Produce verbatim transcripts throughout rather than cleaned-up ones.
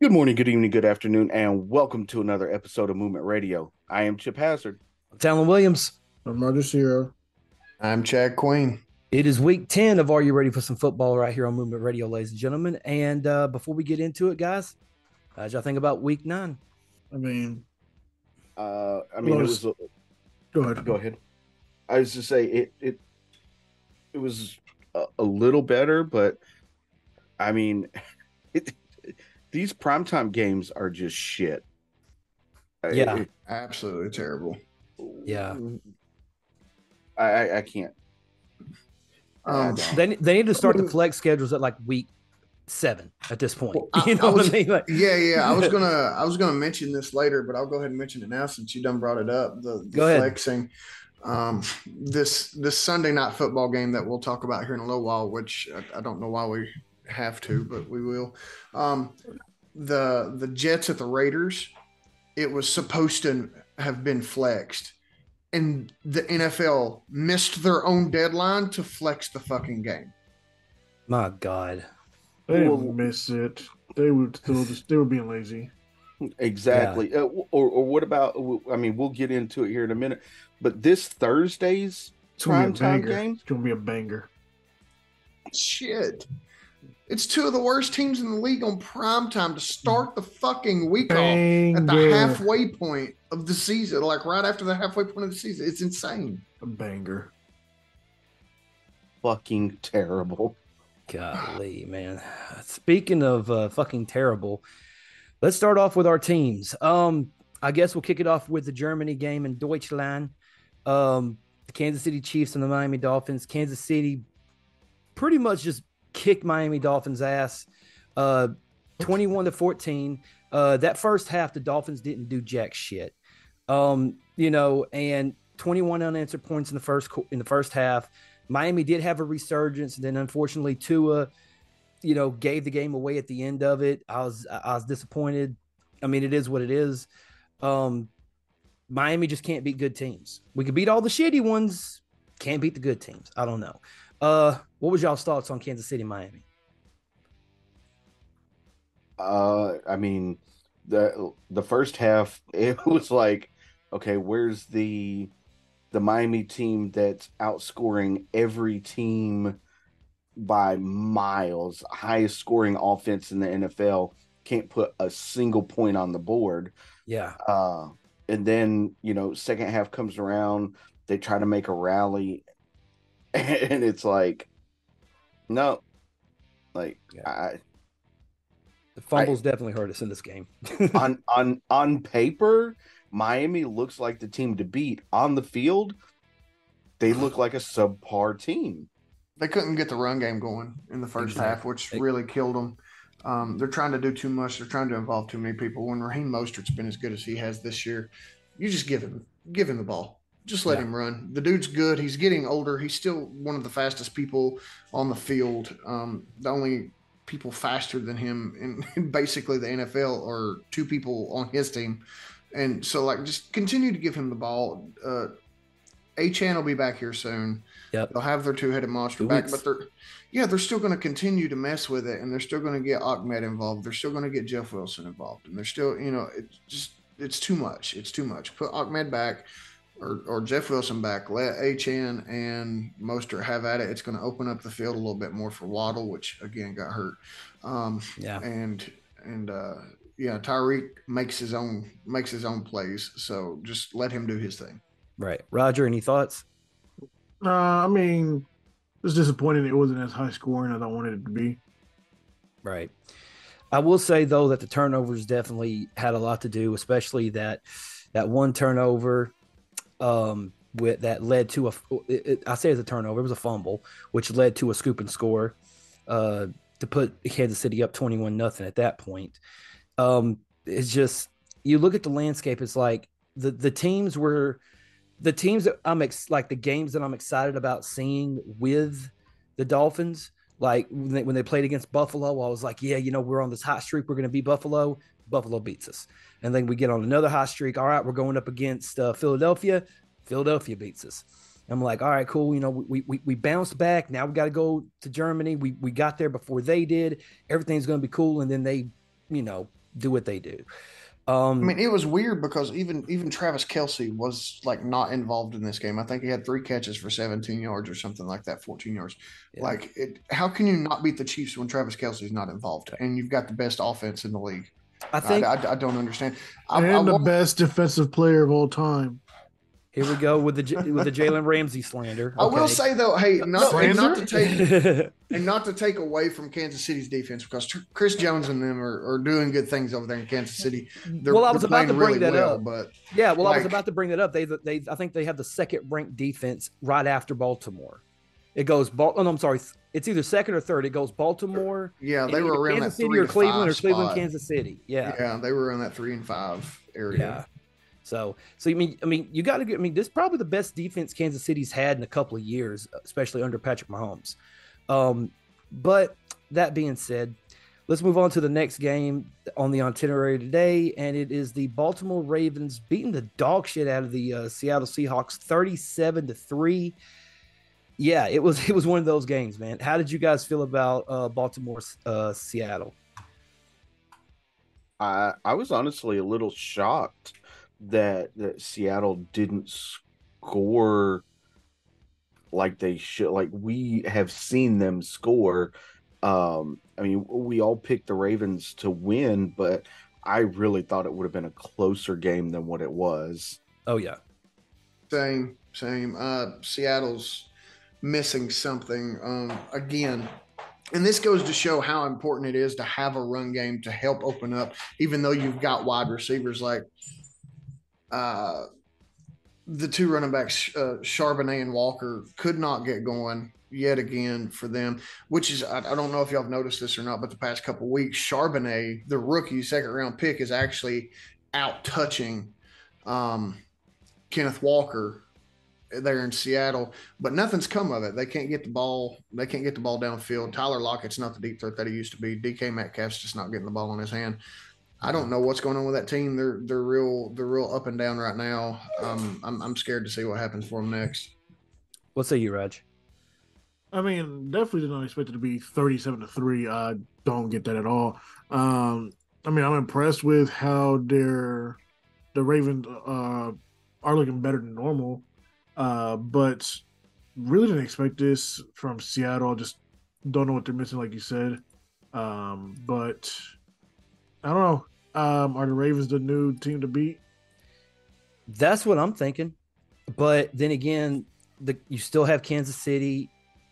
Good morning, good evening, good afternoon, and welcome to another episode of Movement Radio. I am Chip Hazard. Talon Williams. I'm Roger Zero. I'm Chad Queen. It is week ten of Are You Ready for Some Football right here on Movement Radio, ladies and gentlemen. And uh, before we get into it, guys, how'd y'all think about week nine? I mean, Uh, I mean, it was. A, go ahead. Go ahead. I was to say it. It it was a, a little better, but I mean, it, these primetime games are just shit. Yeah, It- Absolutely terrible. yeah. I I, I can't. I Um, don't. They they need to start I mean- the flex schedules at like week seven at this point. Well, I- you know I what was- I mean? Like, yeah, yeah. I was gonna, I was gonna mention this later, but I'll go ahead and mention it now since you done brought it up. The, the Go ahead. flexing. Um, this this Sunday night football game that we'll talk about here in a little while, which I, I don't know why we have to, but we will. Um, the the Jets at the Raiders. It was supposed to have been flexed, and the N F L missed their own deadline to flex the fucking game. my God. They didn't Well- miss it. They were still just they were being lazy. Exactly. Uh, or or what about? I mean, we'll get into it here in a minute. But this Thursday's It's gonna be a primetime banger. game. It's gonna be a banger. Shit. It's two of the worst teams in the league on prime time to start the fucking week off at the Banger. halfway point of the season, like right after the halfway point of the season. It's insane. A banger. Fucking terrible. Golly, man. Speaking of uh, fucking terrible, let's start off with our teams. Um, I guess we'll kick it off with the Germany game in Deutschland. Um, the Kansas City Chiefs and the Miami Dolphins. Kansas City pretty much just kicked Miami Dolphins' ass, uh, twenty-one to fourteen. Uh, that first half, the Dolphins didn't do jack shit. Um, you know, and twenty-one unanswered points in the first qu- in the first half. Miami did have a resurgence, and then unfortunately Tua, you know, gave the game away at the end of it. I was I was disappointed. I mean, it is what it is. Um, Miami just can't beat good teams. We could beat all the shitty ones, can't beat the good teams. I don't know. Uh, what was y'all's thoughts on Kansas City, Miami? Uh, I mean, the the first half it was like, okay, where's the the Miami team that's outscoring every team by miles, highest scoring offense in the N F L, can't put a single point on the board. Yeah, Uh, and then, you know, second half comes around, they try to make a rally, and it's like, no, like Yeah. I. the fumbles definitely hurt us in this game. on on on paper, Miami looks like the team to beat. On the field, they look like a subpar team. They couldn't get the run game going in the first Exactly. half, which really killed them. Um, they're trying to do too much. They're trying to involve too many people. When Raheem Mostert's been as good as he has this year, you just give him give him the ball. Just let Yeah. him run. The dude's good. He's getting older. He's still one of the fastest people on the field. Um, the only people faster than him in, in basically the N F L are two people on his team. And so, like, just continue to give him the ball. Uh, A-Chan will be back here soon. Yep. They'll have their two-headed monster Two back, weeks. but they're yeah, they're still going to continue to mess with it, and they're still going to get Ahmed involved. They're still going to get Jeff Wilson involved, and they're still, you know, it's just it's too much. It's too much. Put Ahmed back or or Jeff Wilson back. Let A-Chan and Mostert have at it. It's going to open up the field a little bit more for Waddle, which again got hurt. Um, Yeah. and and uh, yeah, Tyreek makes his own makes his own plays. So just let him do his thing. Right. Roger, any thoughts? Uh, I mean, it's disappointing it wasn't as high scoring as I wanted it to be. Right. I will say though that the turnovers definitely had a lot to do, especially that that one turnover um, with that led to a. It, it, I say it's a turnover. It was a fumble, which led to a scoop and score uh, to put Kansas City up twenty-one nothing at that point. Um, it's just you look at the landscape. It's like the the teams were the teams that I'm ex- like the games that I'm excited about seeing with the Dolphins. Like when they, when they played against Buffalo, I was like, yeah, you know, we're on this hot streak. We're going to beat Buffalo. Buffalo beats us. And then we get on another hot streak. All right, we're going up against uh, Philadelphia. Philadelphia beats us. I'm like, all right, cool. You know, we we we bounced back. Now we got to go to Germany. We we got there before they did. Everything's going to be cool. And then they, you know, do what they do. Um, I mean, it was weird because even even Travis Kelce was like not involved in this game. I think he had three catches for seventeen yards or something like that, fourteen yards. yeah. Like, it, how can you not beat the Chiefs when Travis Kelce is not involved and you've got the best offense in the league? I think I, I, I don't understand. I, and I, the best defensive player of all time. here we go with the with the Jalen Ramsey slander. I will Okay. say though, hey, not, and not to Slander? take and not to take away from Kansas City's defense because Tr- Chris Jones and them are, are doing good things over there in Kansas City. They're, well, I was they're about to playing bring really that well, up. but Yeah, well, I was like- about to bring that up. They they I think they have the second ranked defense right after Baltimore. It goes Bal- oh, no, I'm sorry. It's either second or third. It goes Baltimore. yeah, they either were around Kansas that City three or to Cleveland or five Cleveland, spot. Kansas City. Yeah. Yeah, they were in that three and five area. Yeah. So, so I mean, I mean, you got to get. I mean, this is probably the best defense Kansas City's had in a couple of years, especially under Patrick Mahomes. Um, but that being said, let's move on to the next game on the itinerary today, and it is the Baltimore Ravens beating the dog shit out of the uh, Seattle Seahawks, thirty-seven to three. Yeah, it was it was one of those games, man. How did you guys feel about uh, Baltimore, uh, Seattle? I I was honestly a little shocked that that Seattle didn't score like they should. Like we have seen them score. Um, I mean, we all picked the Ravens to win, but I really thought it would have been a closer game than what it was. Oh yeah, Same, same. Uh, Seattle's missing something um, again. And this goes to show how important it is to have a run game to help open up, even though you've got wide receivers like uh, the two running backs, uh, Charbonnet and Walker, could not get going yet again for them, which is, I, I don't know if y'all have noticed this or not, but the past couple of weeks, Charbonnet, the rookie second round pick, is actually out touching um, Kenneth Walker there in Seattle, but nothing's come of it. They can't get the ball. They can't get the ball downfield. Tyler Lockett's not the deep threat that he used to be. D K Metcalf's just not getting the ball in his hand. I don't know what's going on with that team. They're they're real they're real up and down right now. Um, I'm I'm scared to see what happens for them next. what say you, Raj? I mean, definitely did not expect it to be thirty-seven to three. I don't get that at all. Um, I mean, I'm impressed with how their the Ravens uh, are looking better than normal. Uh, but really didn't expect this from Seattle. Just don't know what they're missing, like you said. Um, but I don't know. Um, are the Ravens the new team to beat? That's what I'm thinking. But then again, the you still have Kansas City.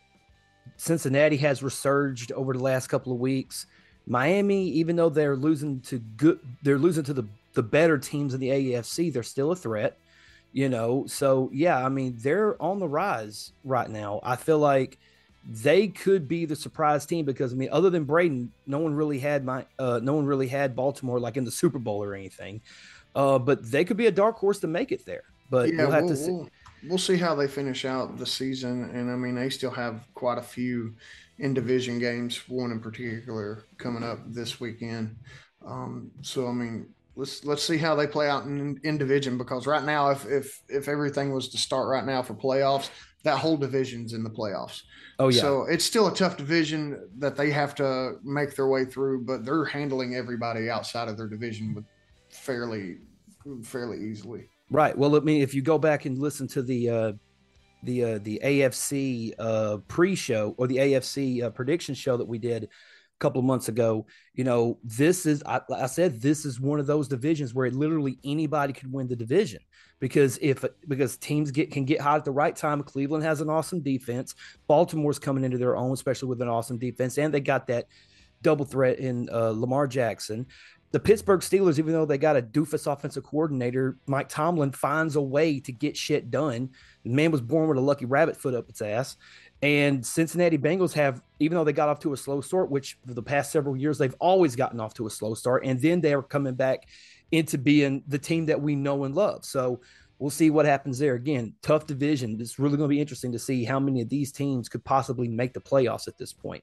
Cincinnati has resurged over the last couple of weeks. Miami, even though they're losing to good, they're losing to the the better teams in the A F C. They're still a threat. You know, so yeah, I mean, they're on the rise right now. I feel like they could be the surprise team because I mean, other than Braden, no one really had my, uh, no one really had Baltimore like in the Super Bowl or anything. Uh, but they could be a dark horse to make it there. But Yeah, we'll have we'll, to see. we'll, we'll see how they finish out the season. And I mean, they still have quite a few in division games, one in particular coming up this weekend. Um, so I mean, let's let's see how they play out in, in division because right now, if if if everything was to start right now for playoffs, that whole division's in the playoffs. Oh yeah. So it's still a tough division that they have to make their way through, but they're handling everybody outside of their division with fairly fairly easily. Right. Well, I mean, if you go back and listen to the uh, the uh, the A F C uh, pre-show or the A F C uh, prediction show that we did a couple of months ago, you know, this is I, I said this is one of those divisions where literally anybody could win the division because if because teams get can get hot at the right time. Cleveland has an awesome defense. Baltimore's coming into their own, especially with an awesome defense, and they got that double threat in uh, Lamar Jackson. The Pittsburgh Steelers, even though they got a doofus offensive coordinator, Mike Tomlin finds a way to get shit done. The man was born with a lucky rabbit foot up its ass. And Cincinnati Bengals have, even though they got off to a slow start, which for the past several years, they've always gotten off to a slow start. And then they are coming back into being the team that we know and love. So we'll see what happens there. Again, tough division. It's really going to be interesting to see how many of these teams could possibly make the playoffs at this point.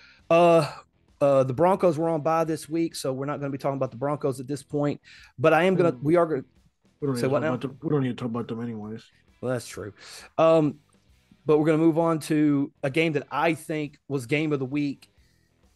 Uh, Uh, the Broncos were on bye this week, so we're not going to be talking about the Broncos at this point. But I am going to, we are going We don't, Say need to what talk now? about them. We don't need to talk about them anyways. well, that's true. Um, but we're going to move on to a game that I think was game of the week.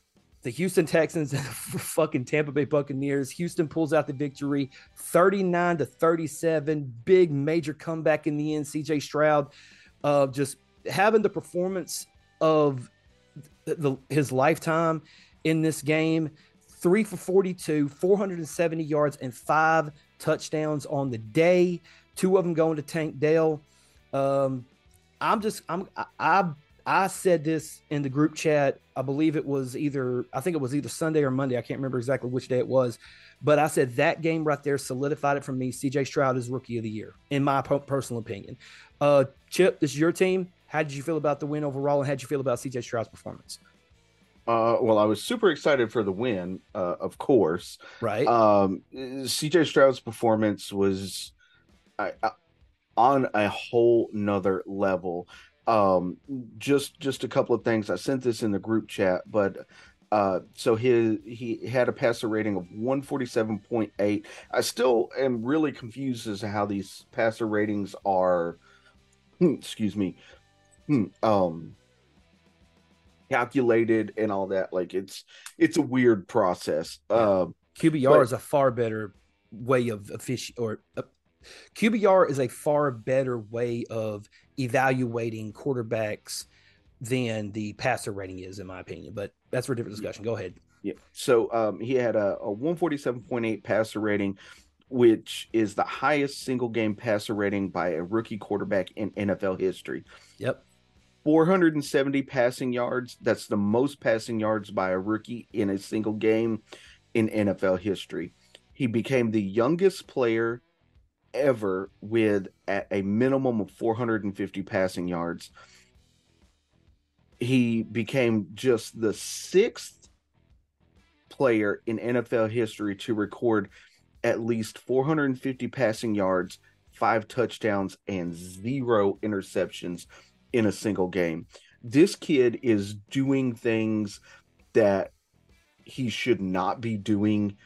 the Houston Texans and the fucking Tampa Bay Buccaneers. Houston pulls out the victory thirty-nine to thirty-seven. Big major comeback in the end. C J Stroud uh, just having the performance of the, the, his lifetime in this game. Three for forty-two, four hundred seventy yards, and five touchdowns on the day. Two of them going to Tank Dell. Um, I'm just, I'm, I, I, I said this in the group chat. I believe it was either, I think it was either Sunday or Monday. I can't remember exactly which day it was, but I said that game right there solidified it for me. C J Stroud is rookie of the year, in my personal opinion. Uh, Chip, this is your team. How did you feel about the win overall, and how did you feel about C J Stroud's performance? Uh, well, I was super excited for the win, uh, of course. Right. Um, C J Stroud's performance was I, I, on a whole nother level. Um, just just a couple of things. I sent this in the group chat, but uh, so his he had a passer rating of one forty-seven point eight. I still am really confused as to how these passer ratings are. Excuse me. Um. calculated and all that. Like it's it's a weird process. Uh, Q B R but, is a far better way of official or uh, Q B R is a far better way of evaluating quarterbacks than the passer rating is, in my opinion. But that's for a different discussion. Go ahead. Yeah. So um, he had a, a one forty-seven point eight passer rating, which is the highest single game passer rating by a rookie quarterback in N F L history. Yep. four hundred seventy passing yards. That's the most passing yards by a rookie in a single game in N F L history. He became the youngest player ever with at a minimum of four hundred fifty passing yards. He became just the sixth player in N F L history to record at least four hundred fifty passing yards, five touchdowns, and zero interceptions in a single game. This kid is doing things that he should not be doing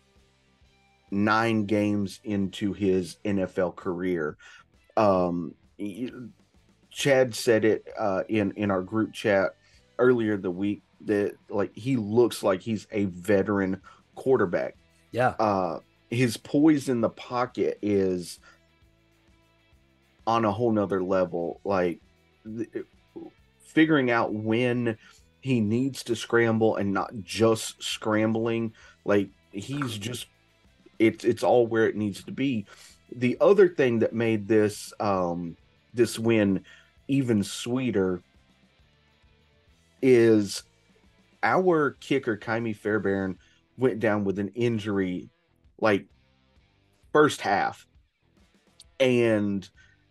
nine games into his N F L career. Um, Chad said it uh, in, in our group chat earlier the week that like he looks like he's a veteran quarterback. Yeah. Uh, his poise in the pocket is on a whole nother level. Like, figuring out when he needs to scramble and not just scrambling. Like he's just it's it's all where it needs to be. The other thing that made this um this win even sweeter is our kicker Kymie Fairbairn went down with an injury like first half, and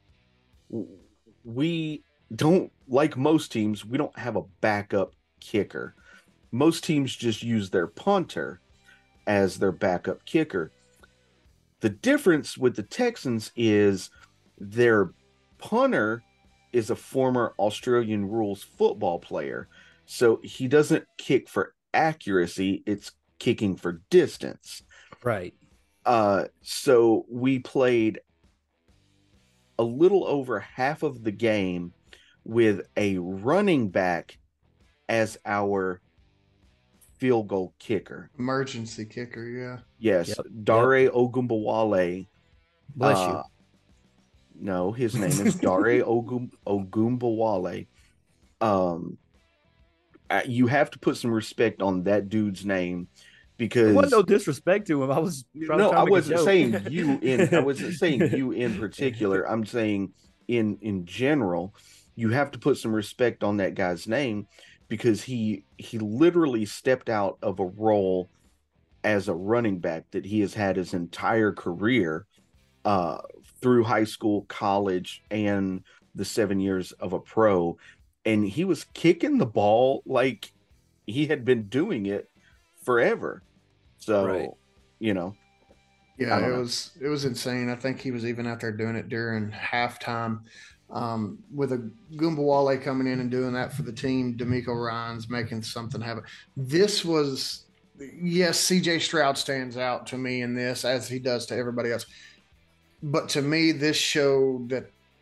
we don't, like most teams, we don't have a backup kicker. Most teams just use their punter as their backup kicker. The difference with the Texans is their punter is a former Australian rules football player. So he doesn't kick for accuracy, it's kicking for distance. Right. Uh, so we played a little over half of the game with a running back as our field goal kicker. Emergency kicker, yeah. Yes, Yep. Dare yep. Ogunbowale. Bless uh, you. No, his name is Dare Ogum, Ogunbowale. Um, uh, you have to put some respect on that dude's name because there wasn't no disrespect to him. I was trying no, to I wasn't saying you in. I wasn't saying you in particular. I'm saying in in general, you have to put some respect on that guy's name because he he literally stepped out of a role as a running back that he has had his entire career uh, through high school, college, and the seven years of a pro. And he was kicking the ball like he had been doing it forever. So, right. you know. Yeah, it know. was it was insane. I think he was even out there doing it during halftime. Um, with a Gumbawale coming in and doing that for the team, D'Amico Ryans making something happen. This was, yes, C J Stroud stands out to me in this, as he does to everybody else. But to me, this showed that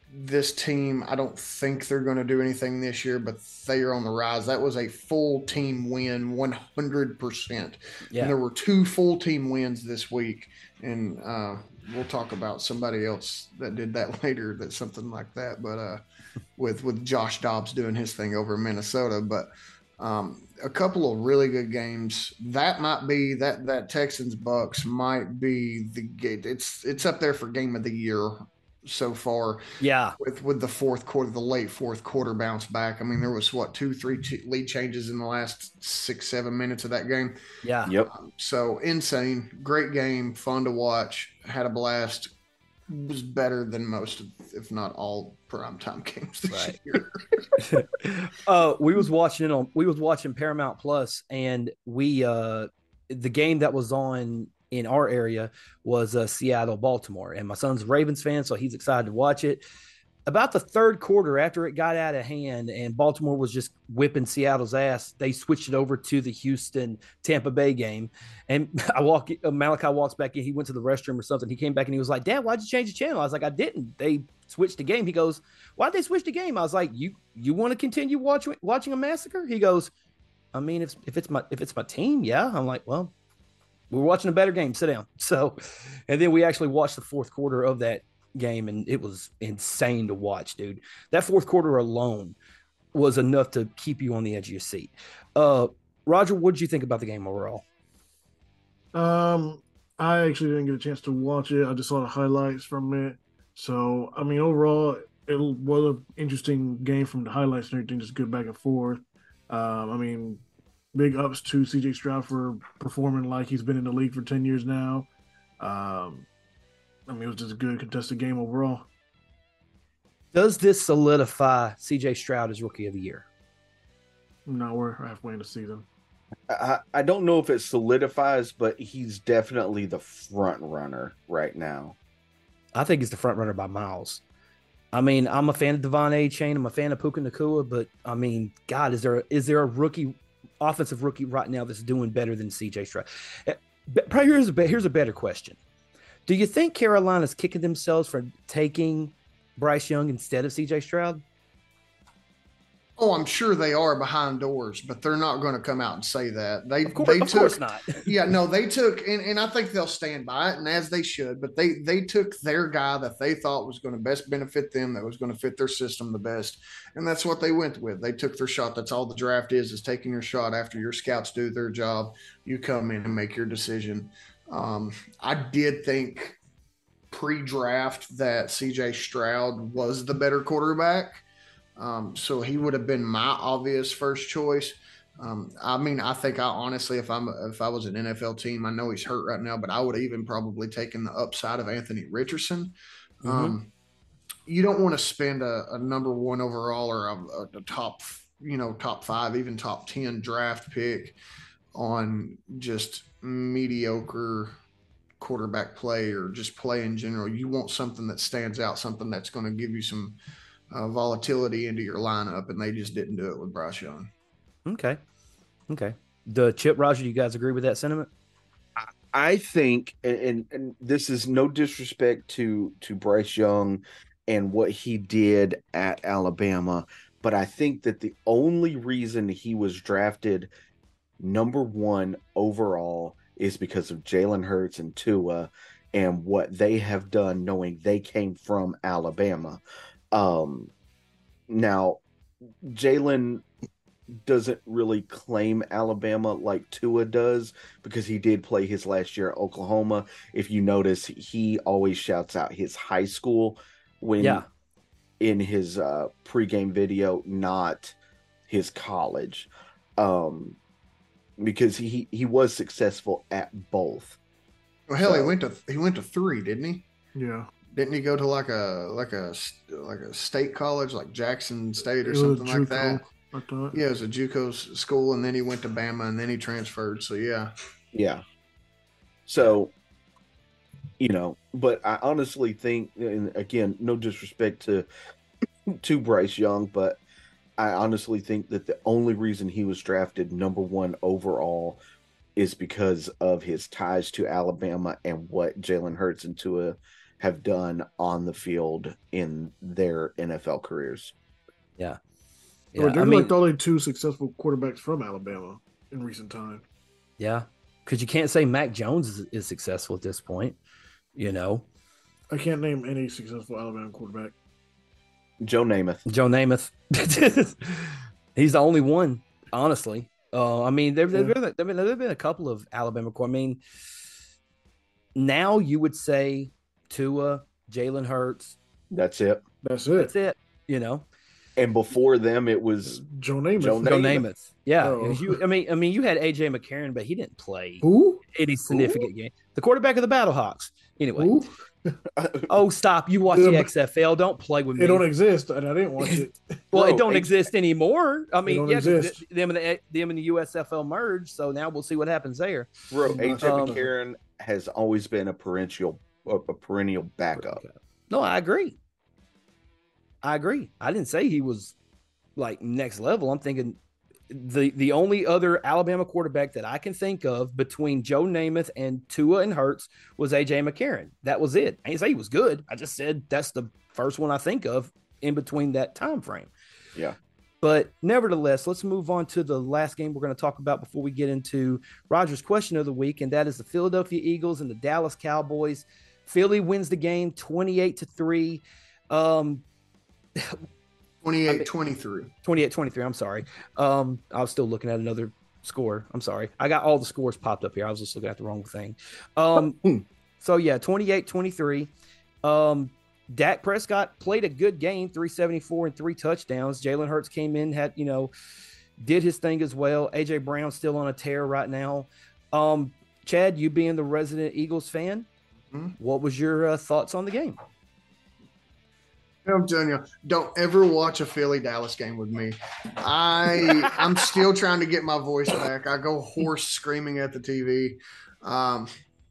this team, I don't think they're going to do anything this year, but they are on the rise. That was a full team win, one hundred percent. Yeah. And there were two full team wins this week. And uh, we'll talk about somebody else that did that later, that's something like that. But uh, with, with Josh Dobbs doing his thing over in Minnesota. But um, a couple of really good games. That might be that, that Texans Bucks might be the gate. It's, it's up there for game of the year so far. Yeah. With with the fourth quarter, the late fourth quarter bounce back. I mean, there was what two, three ch- lead changes in the last six, seven minutes of that game. Yeah. Yep. Um, so insane, great game, fun to watch, had a blast. Was better than most, of, if not all, primetime games this Right. year. uh, we was watching it on. We was watching Paramount Plus, and we uh, the game that was on in our area was uh, Seattle, Baltimore. And my son's a Ravens fan, so he's excited to watch it. About the third quarter, after it got out of hand and Baltimore was just whipping Seattle's ass, they switched it over to the Houston Tampa Bay game. And I walk, Malachi walks back in. He went to the restroom or something. He came back and he was like, "Dad, why'd you change the channel?" I was like, "I didn't. They switched the game." He goes, "Why'd they switch the game?" I was like, "You you want to continue watching watching a massacre?" He goes, "I mean, if if it's my if it's my team, yeah." I'm like, "Well, we're watching a better game. Sit down." So, and then we actually watched the fourth quarter of that game, and it was insane to watch, dude. That fourth quarter alone was enough to keep you on the edge of your seat. Uh, Roger, what did you think about the game overall? Um, I actually didn't get a chance to watch it. I just saw the highlights from it. So, I mean, overall, it was an interesting game from the highlights and everything, just good back and forth. Um, I mean, big ups to C J Stroud for performing like he's been in the league for ten years now. Um, I mean, it was just a good contested game overall. Does this solidify C J Stroud as Rookie of the Year? Now we're halfway in the season. I, I don't know if it solidifies, but he's definitely the front runner right now. I think he's the front runner by miles. I mean, I'm a fan of Devon Achane. I'm a fan of Puka Nacua, but I mean, God, is there is there a rookie, offensive rookie right now that's doing better than C J Stroud? Probably here's a here's a better question. Do you think Carolina's kicking themselves for taking Bryce Young instead of C J Stroud? Oh, I'm sure they are behind doors, but they're not going to come out and say that. They, Of course, they of took, course not. yeah, no, they took, and, and I think they'll stand by it, and as they should. But they they took their guy that they thought was going to best benefit them, that was going to fit their system the best, and that's what they went with. They took their shot. That's all the draft is: is taking your shot after your scouts do their job. You come in and make your decision. Um, I did think pre-draft that C J Stroud was the better quarterback. Um, so he would have been my obvious first choice. Um, I mean, I think I honestly, if I'm if I was an N F L team, I know he's hurt right now, but I would have even probably taken the upside of Anthony Richardson. Mm-hmm. Um, you don't want to spend a, a number one overall or a, a top, you know, top five, even top ten draft pick on just mediocre quarterback play or just play in general. You want something that stands out, something that's going to give you some Uh, volatility into your lineup, and they just didn't do it with Bryce Young. Okay. Okay. The Chip, Roger, do you guys agree with that sentiment? I think, and, and this is no disrespect to to Bryce Young and what he did at Alabama, but I think that the only reason he was drafted number one overall is because of Jalen Hurts and Tua and what they have done, knowing they came from Alabama. Um, now, Jalen doesn't really claim Alabama like Tua does because he did play his last year at Oklahoma. If you notice, he always shouts out his high school when Yeah. in his uh, pregame video, not his college, um, because he he was successful at both. Well, hell, So- he went to he went to three, didn't he? Yeah. Didn't he go to like a like a like a state college, like Jackson State or It was a something like that? JUCO, I thought. Yeah, it was a JUCO s- school, and then he went to Bama, and then he transferred. So yeah, Yeah. So, you know, but I honestly think, and again, no disrespect to to Bryce Young, but I honestly think that the only reason he was drafted number one overall is because of his ties to Alabama and what Jalen Hurts and Tua have done on the field in their N F L careers. Yeah. Yeah, Yeah. they're I mean, like the only two successful quarterbacks from Alabama in recent time. yeah. Because you can't say Mac Jones is, is successful at this point, you know. I can't name any successful Alabama quarterback. Joe Namath. Joe Namath. He's the only one, honestly. Uh, I mean, there, Yeah. there, there, there, there have been a couple of Alabama. I mean, now you would say Tua, Jalen Hurts. That's it. That's it. That's it. You know, And before them, it was Joe Namath. Joe Joe Namath. Namath. Yeah, Oh. you. I mean, I mean, you had A J McCarron, but he didn't play Who? any significant game. The quarterback of the Battlehawks. Anyway. Who? Oh, stop! You watch Um, the X F L. Don't play with me. It don't exist, and I didn't watch it. Well, Bro, it don't A J exist anymore. I mean, don't yeah, 'cause exist. th- them and the them and the U S F L merged. So now we'll see what happens there. Bro, A J Um, McCarron has always been a perennial a, a perennial backup. No, I agree. I agree. I didn't say he was like next level. I'm thinking the the only other Alabama quarterback that I can think of between Joe Namath and Tua and Hurts was A J McCarron. That was it. I didn't say he was good. I just said that's the first one I think of in between that time frame. Yeah. But nevertheless, let's move on to the last game we're going to talk about before we get into Roger's question of the week, and that is the Philadelphia Eagles and the Dallas Cowboys. Philly wins the game twenty-eight to three. Um, twenty-eight twenty-three. twenty-eight twenty-three. I'm sorry. Um, I was still looking at another score. I'm sorry. I got all the scores popped up here. I was just looking at the wrong thing. Um, so yeah, twenty-eight twenty-three. Um, Dak Prescott played a good game, three seventy-four and three touchdowns. Jalen Hurts came in, had, you know, did his thing as well. A J Brown still on a tear right now. Um, Chad, you being the resident Eagles fan, Mhm. what was your uh, thoughts on the game? I'm telling you, don't ever watch a Philly Dallas game with me. I I'm still trying to get my voice back. I go hoarse screaming at the T V. Um,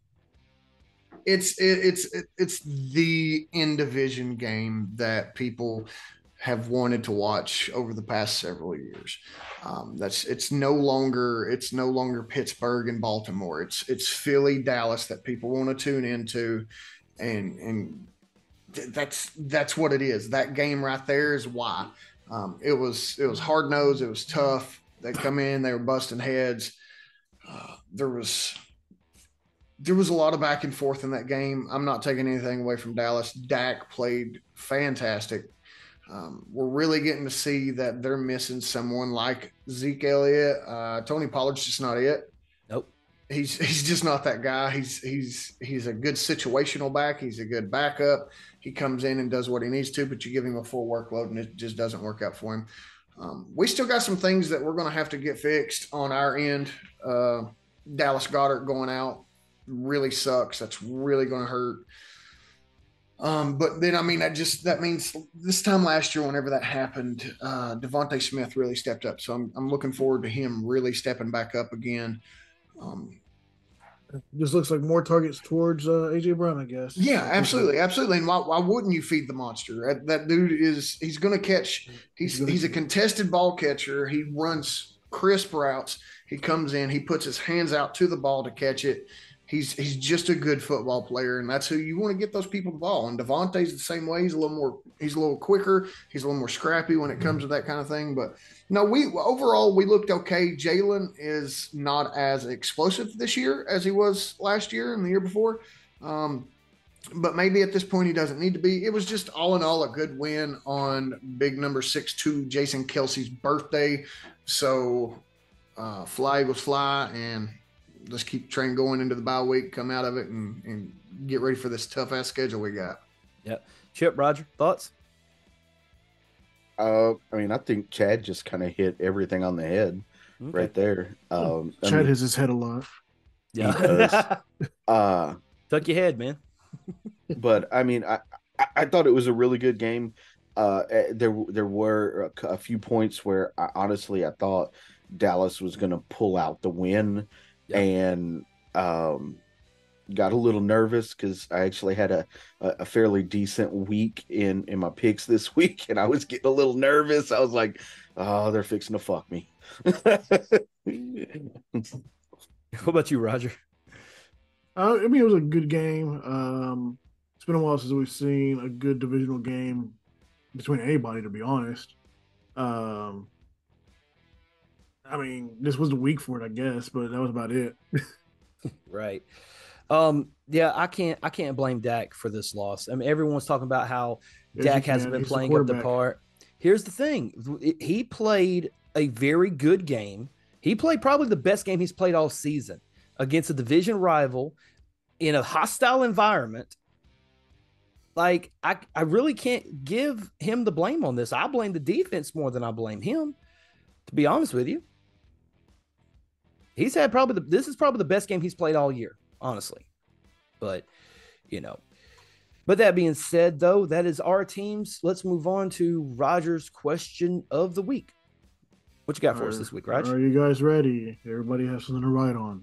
it's it, it's it, it's the in division game that people have wanted to watch over the past several years. Um, that's it's no longer it's no longer Pittsburgh and Baltimore. It's it's Philly Dallas that people want to tune into, and and. That's that's what it is. That game right there is why. Um, it was it was hard nosed. It was tough. They come in. They were busting heads. Uh, there was there was a lot of back and forth in that game. I'm not taking anything away from Dallas. Dak played fantastic. Um, we're really getting to see that they're missing someone like Zeke Elliott. Uh, Tony Pollard's just not it. Nope. He's he's just not that guy. He's he's he's a good situational back. He's a good backup. He comes in and does what he needs to, but you give him a full workload and it just doesn't work out for him. Um, we still got some things that we're going to have to get fixed on our end. Uh, Dallas Goedert going out really sucks. That's really going to hurt. Um, but then, I mean, that just that means this time last year, whenever that happened, uh, Devontae Smith really stepped up. So I'm I'm looking forward to him really stepping back up again. Um, Just looks like more targets towards uh, A J Brown, I guess. Yeah, absolutely, absolutely. And why, why wouldn't you feed the monster? That, that dude is he's going to catch. He's he's a contested ball catcher. He runs crisp routes. He comes in. He puts his hands out to the ball to catch it. He's he's just a good football player, and that's who you want to get those people the ball. And Devontae's the same way. He's a little more. He's a little quicker. He's a little more scrappy when it comes to that kind of thing. But no, we overall we looked okay. Jalen is not as explosive this year as he was last year and the year before. Um, but maybe at this point he doesn't need to be. It was just all in all a good win on big number six two Jason Kelsey's birthday. So uh, fly Eagles fly, and let's keep the train going into the bye week, come out of it, and, and get ready for this tough ass schedule we got. Yep. Chip, Roger, thoughts? Uh, I mean, I think Chad just kind of hit everything on the head Okay. right there. Um, I Chad mean, has his head alive. Yeah. uh, Tuck your head, man. but I mean, I, I, I thought it was a really good game. Uh, eh, there there were a, a few points where I, honestly I thought Dallas was going to pull out the win, Yeah. and um, got a little nervous because I actually had a, a, a fairly decent week in in my picks this week, and I was getting a little nervous. I was like, "Oh, they're fixing to fuck me." What about you, Roger? Uh, I mean, it was a good game. Um, been a while since we've seen a good divisional game between anybody, to be honest. Um, I mean, this was the week for it, I guess, but that was about it. Right. Um, yeah, I can't I can't blame Dak for this loss. I mean, everyone's talking about how Yes, Dak you hasn't can. been He's the playing up the quarterback. part. Here's the thing. He played a very good game. He played probably the best game he's played all season against a division rival in a hostile environment. Like, I, I really can't give him the blame on this. I blame the defense more than I blame him, to be honest with you. He's had probably the, this is probably the best game he's played all year, honestly. But, you know, but that being said, though, that is our teams. Let's move on to Roger's question of the week. What you got for us this week, Raj? Are you guys ready? Everybody has something to write on.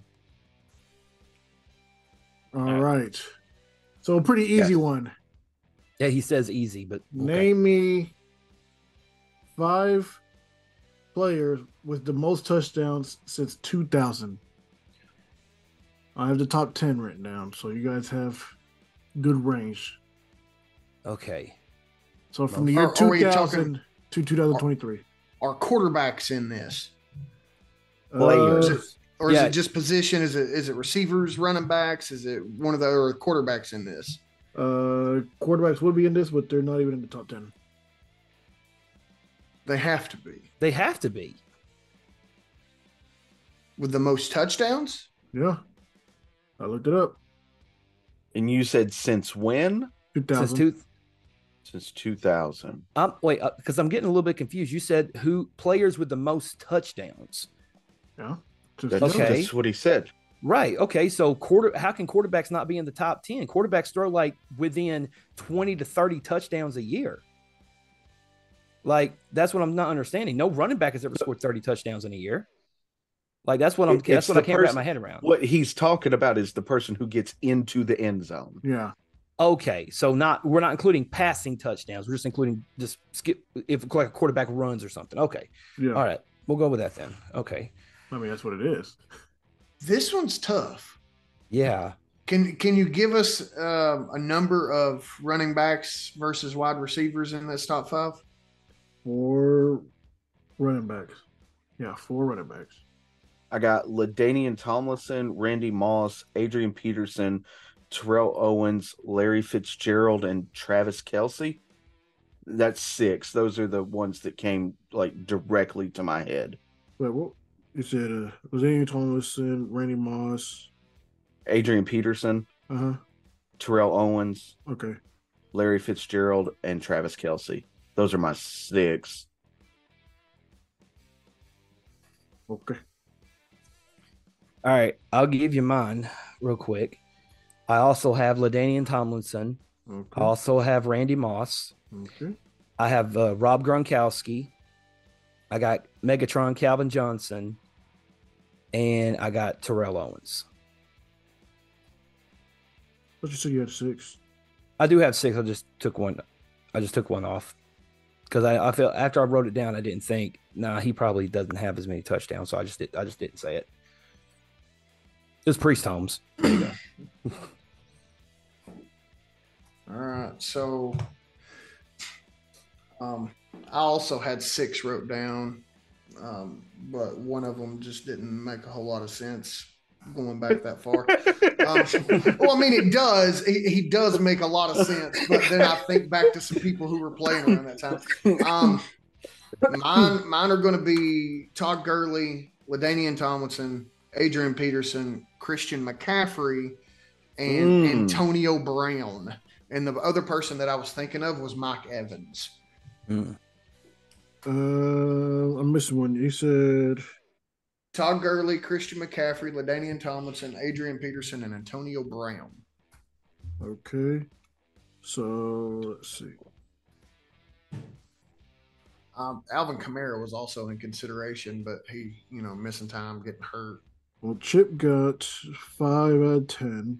All, All right. right. So a pretty easy yeah. one. Yeah, he says easy, but okay. Name me five players with the most touchdowns since two thousand. I have the top ten written down, so you guys have good range. Okay. So from the year are, two thousand are to two thousand twenty-three. Are, are quarterbacks in this? Players. Uh, or is yeah. it just position? Is it is it receivers, running backs? Is it one of the or quarterbacks in this? Uh, quarterbacks would be in this, but they're not even in the top ten. They have to be. They have to be. With the most touchdowns? Yeah. I looked it up. And you said since when? two thousand. Since, two, since two thousand. Um, wait, because uh, I'm getting a little bit confused. You said who players with the most touchdowns. Yeah. That's, okay. That's what he said. Right. Okay. So quarter, how can quarterbacks not be in the top ten? Quarterbacks throw like within twenty to thirty touchdowns a year. Like, that's what I'm not understanding. No running back has ever scored thirty touchdowns in a year. Like, that's what I'm, it, that's what I can't person, wrap my head around. What he's talking about is the person who gets into the end zone. Yeah. Okay. So not, we're not including passing touchdowns. We're just including just skip if like a quarterback runs or something. Okay. Yeah. All right. We'll go with that then. Okay. I mean, that's what it is. This one's tough. Yeah. Can can you give us uh, a number of running backs versus wide receivers in this top five? Four running backs. Yeah, four running backs. I got LaDainian Tomlinson, Randy Moss, Adrian Peterson, Terrell Owens, Larry Fitzgerald, and Travis Kelce. That's six. Those are the ones that came like directly to my head. Wait, what? You said uh, LaDainian Tomlinson, Randy Moss, Adrian Peterson, uh-huh. Terrell Owens, okay, Larry Fitzgerald, and Travis Kelce. Those are my six. Okay. All right. I'll give you mine real quick. I also have LaDainian Tomlinson. Okay. I also have Randy Moss. Okay. I have uh, Rob Gronkowski. I got Megatron Calvin Johnson. And I got Terrell Owens. What you say you had six? I do have six. I just took one. I just took one off. Because I, I felt after I wrote it down, I didn't think, nah, he probably doesn't have as many touchdowns. So I just did, I just didn't say it. It was Priest Holmes. There you go. All right. So um, I also had six wrote down, um, but one of them just didn't make a whole lot of sense going back that far. um, well, I mean, it does. He, he does make a lot of sense, but then I think back to some people who were playing around that time. Um, mine, mine are going to be Todd Gurley, LaDainian Tomlinson, Adrian Peterson, Christian McCaffrey, and mm. Antonio Brown. And the other person that I was thinking of was Mike Evans. Mm. Uh, I'm missing one. You said Todd Gurley, Christian McCaffrey, LaDainian Tomlinson, Adrian Peterson, and Antonio Brown. Okay. So let's see. Um, Alvin Kamara was also in consideration, but he, you know, missing time, getting hurt. Well, Chip got five out of ten.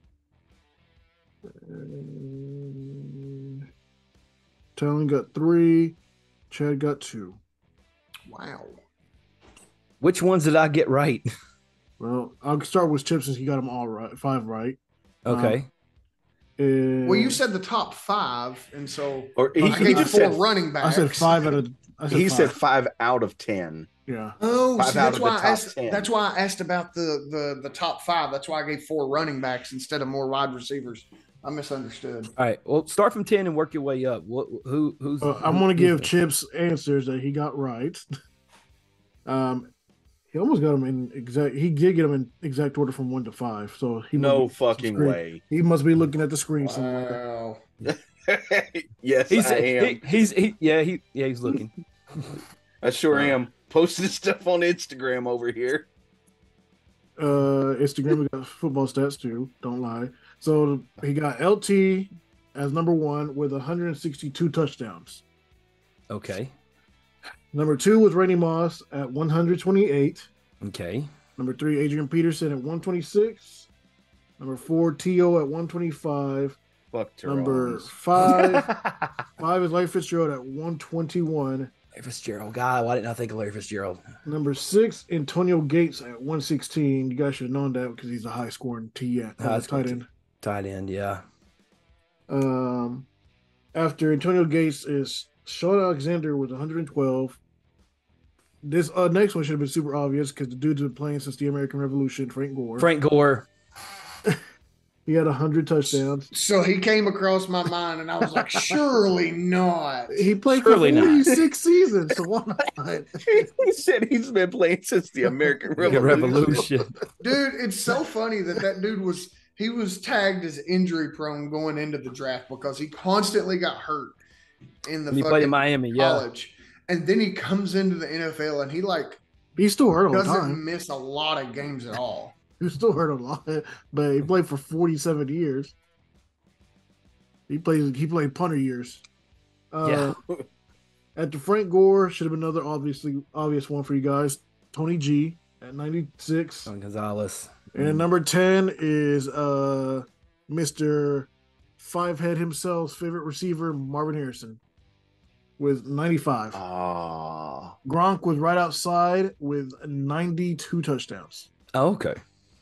And Talon got three. Chad got two. Wow. Which ones did I get right? Well, I'll start with Chip since he got them all right, five right. Okay. Um, is. Well, you said the top five, and so Or he, I he gave just four said running backs. I said five out of. I said he five. said five out of ten. Yeah. Oh, Five see, out that's of the why I top asked. ten. That's why I asked about the the the top five. That's why I gave four running backs instead of more wide receivers. I misunderstood. All right. Well, start from ten and work your way up. What? Who? Who's? Uh, I'm who, going to who's give the- Chip's answers that he got right. um, he almost got them in exact. He did get them in exact order from one to five. So he No must be- fucking screen- way. He must be looking at the screen somewhere. Wow. Yes, He's, I am. he, he's he, yeah he yeah he's looking. I sure Uh, am. Posting stuff on Instagram over here. Uh, Instagram, we got football stats too. Don't lie. So he got L T as number one with one hundred sixty-two touchdowns. Okay. Number two was Randy Moss at one hundred twenty-eight. Okay. Number three, Adrian Peterson at one twenty-six. Number four, T O at one twenty-five. Fuck Number Tyrone's. five, five is Larry Fitzgerald at one twenty-one. Larry Fitzgerald. God, why didn't I think of Larry Fitzgerald? Number six, Antonio Gates at one sixteen. You guys should have known that because he's a high scoring T at Oh, uh, that's tight good. end. Tight end. Yeah. Um, after Antonio Gates is Sean Alexander with one hundred twelve. This uh, next one should have been super obvious because the dude's been playing since the American Revolution. Frank Gore. Frank Gore. He had one hundred touchdowns. So he came across my mind, and I was like, surely not. He played Surely for not. forty-six seasons, so why not? He said he's been playing since the American Revolution. Revolution. Revolution. Dude, it's so funny that that dude was he was tagged as injury prone going into the draft because he constantly got hurt in the When he played in fucking Miami. Yeah. college, and then he comes into the N F L and he like He still hurt all the doesn't time. miss a lot of games at all. He still hurt a lot, but he played for forty-seven years. He plays. He played punter years. Uh, Yeah. After Frank Gore, should have been another obviously obvious one for you guys. Tony G at ninety-six, Tony Gonzalez. and number ten is uh Mister Five Head himself's favorite receiver, Marvin Harrison, with ninety-five. Ah, Gronk was right outside with ninety-two touchdowns. Oh, okay.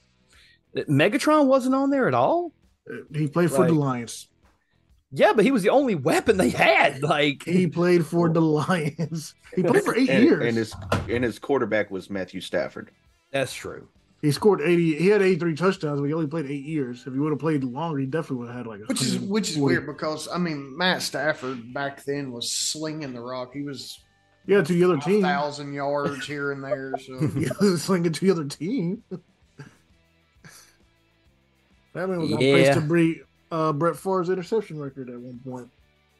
Megatron wasn't on there at all. Uh, He played for Right. the Lions. Yeah, but he was the only weapon they had. Like He played for the Lions. He played for eight and, years. and his and his quarterback was Matthew Stafford. that's true. He scored eighty. He had eighty-three touchdowns, but he only played eight years. If he would have played longer, he definitely would have had like. Which is which is one hundred forty. weird because I mean Matt Stafford back then was slinging the rock. He was Yeah, to the other a team. thousand yards here and there. So He was slinging to the other team. That man was on pace Yeah. to break uh, Brett Favre's interception record at one point.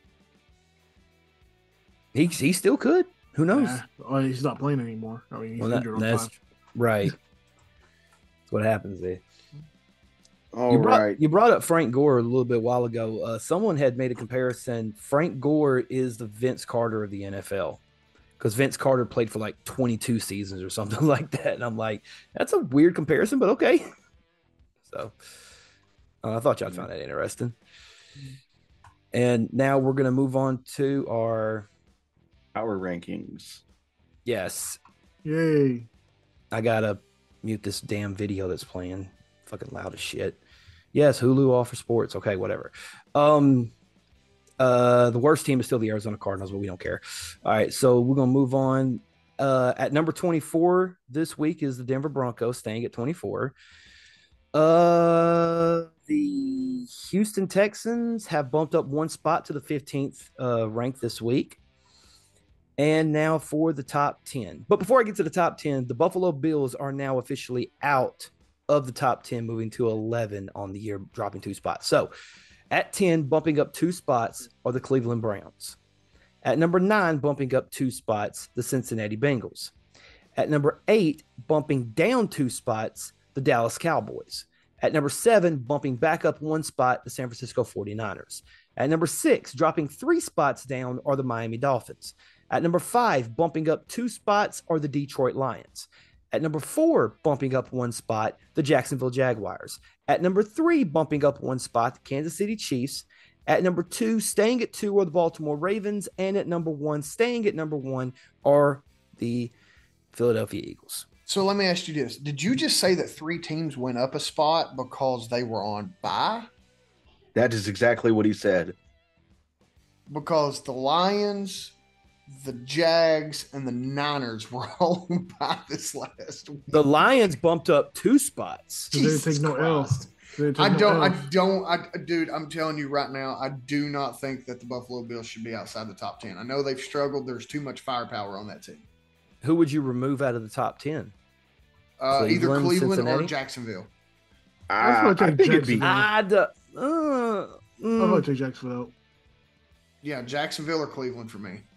He he still could. Who knows? Nah, oh, he's not playing anymore. I mean, he's Well, that- injured all the that's time. right. That's what happens there. All you brought right. you brought up Frank Gore a little bit while ago. Uh, someone had made a comparison. Frank Gore is the Vince Carter of the N F L because Vince Carter played for like twenty-two seasons or something like that. And I'm like, that's a weird comparison, but okay. So uh, I thought y'all found that interesting. And now we're gonna move on to our Power rankings. yes. Yay. I gotta mute this damn video that's playing. Fucking loud as shit. Yes, Hulu offers sports. Okay, whatever. Um, uh, the worst team is still the Arizona Cardinals, but we don't care. All right, so we're gonna move on. Uh, at number twenty-four this week is the Denver Broncos, staying at twenty-four. Uh, the Houston Texans have bumped up one spot to the fifteenth uh, rank this week. And now for the top ten. But before I get to the top ten, the Buffalo Bills are now officially out of the top ten, moving to eleven on the year, dropping two spots. So at ten, bumping up two spots, are the Cleveland Browns. At number nine, bumping up two spots, the Cincinnati Bengals. At number eight, bumping down two spots, the Dallas Cowboys. At number seven, bumping back up one spot, the San Francisco forty-niners. At number six, dropping three spots down, are the Miami Dolphins. At number five, bumping up two spots, are the Detroit Lions. At number four, bumping up one spot, the Jacksonville Jaguars. At number three, bumping up one spot, the Kansas City Chiefs. At number two, staying at two, are the Baltimore Ravens. And at number one, staying at number one, are the Philadelphia Eagles. So let me ask you this. Did you just say that three teams went up a spot because they were on bye? That is exactly what he said. Because the Lions, the Jags, and the Niners were all by this last week. The Lions bumped up two spots. They didn't take no L. Christ. They didn't I take no don't, I L. don't, I, dude, I'm telling you right now, I do not think that the Buffalo Bills should be outside the top ten. I know they've struggled. There's too much firepower on that team. Who would you remove out of the top ten? Uh, either Cleveland, Cleveland Cincinnati? or Jacksonville. I was I, gonna I take think it'd be. Jacksonville. I'd, uh, uh, I'm mm, gonna take Jacksonville out. Yeah, Jacksonville or Cleveland for me.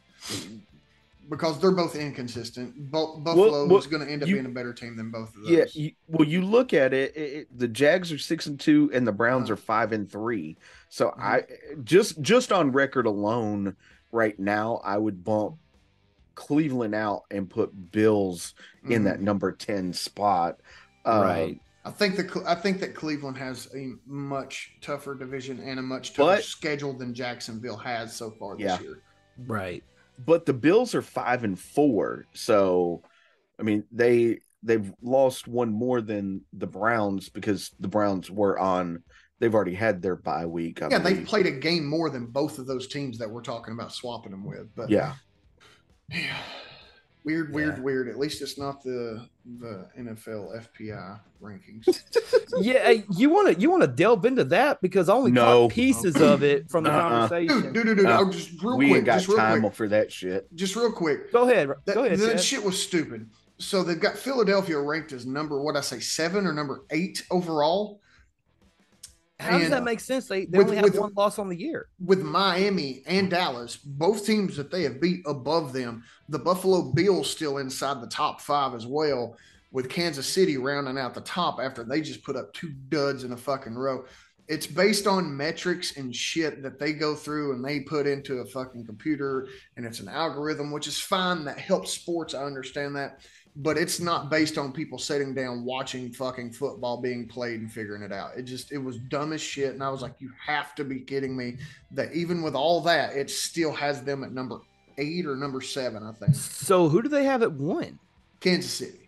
Because they're both inconsistent. Bu- Buffalo well, is going to end up you- being a better team than both of those. Yeah, you, well, you look at it, it, it- The Jags are six and two, and the Browns Uh-huh. are five and three. So Mhm. I just just on record alone, right now, I would bump Cleveland out and put Bills in Mhm. that number ten spot. Uh, right. I think the I think that Cleveland has a much tougher division and a much tougher But- schedule than Jacksonville has so far this Yeah. year. Right. But the Bills are five and four. So, I mean, they they've lost one more than the Browns because the Browns were on. They've already had their bye week. I Yeah, they've believe. played a game more than both of those teams that we're talking about swapping them with. But Yeah. yeah. Weird, weird, Yeah. weird. At least it's not the the N F L F P I rankings. Yeah, hey, you want to you want to delve into that because I only No. caught pieces of it from the Uh-uh. conversation. Dude, dude, dude, dude. Uh, oh, just real we quick. ain't got Just real time quick. for that shit. Just real quick. Go ahead. That, Go ahead. that Chad. shit was stupid. So they've got Philadelphia ranked as number, what I say, seven or number eight overall, How does and that make sense? They, they with- only have with- one loss on the year. with Miami and Dallas, both teams that they have beat above them. The Buffalo Bills still inside the top five as well, with Kansas City rounding out the top after they just put up two duds in a fucking row. It's based on metrics and shit that they go through and they put into a fucking computer, and it's an algorithm, which is fine. That helps sports. I understand that. But it's not based on people sitting down watching fucking football being played and figuring it out. It just, it was dumb as shit. And I was like, you have to be kidding me that even with all that, it still has them at number eight or number seven, I think. So who do they have at one? Kansas City.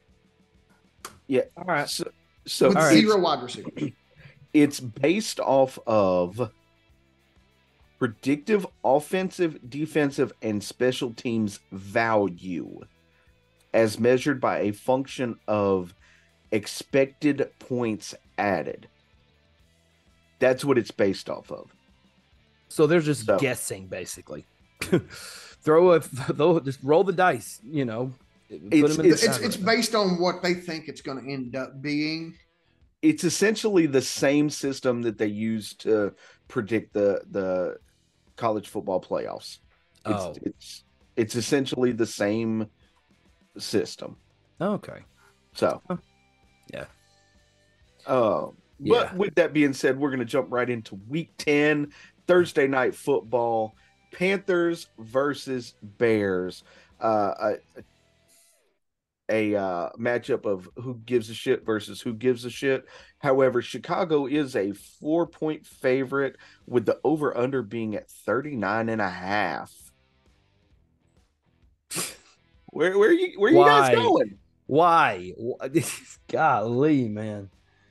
Yeah. All right. So, so With all right. zero wide receivers. it's based off of predictive offensive, defensive, and special teams value as measured by a function of expected points added. That's what it's based off of. So they're just So- guessing, basically. Throw a, throw, just roll the dice. You know, put It's- them in it's- the It's, it's based on what they think it's going to end up being. It's essentially the same system that they use to predict the the college football playoffs. It's Oh. it's it's essentially the same system. Okay. So, Yeah. Uh, but Yeah. with that being said, we're going to jump right into week ten, Thursday night football, Panthers versus Bears. Uh, a a uh, matchup of who gives a shit versus who gives a shit. However, Chicago is a four point favorite with the over under being at thirty-nine and a half. Where, where are you, where are you Why? guys going? Why? Wh- Golly, man.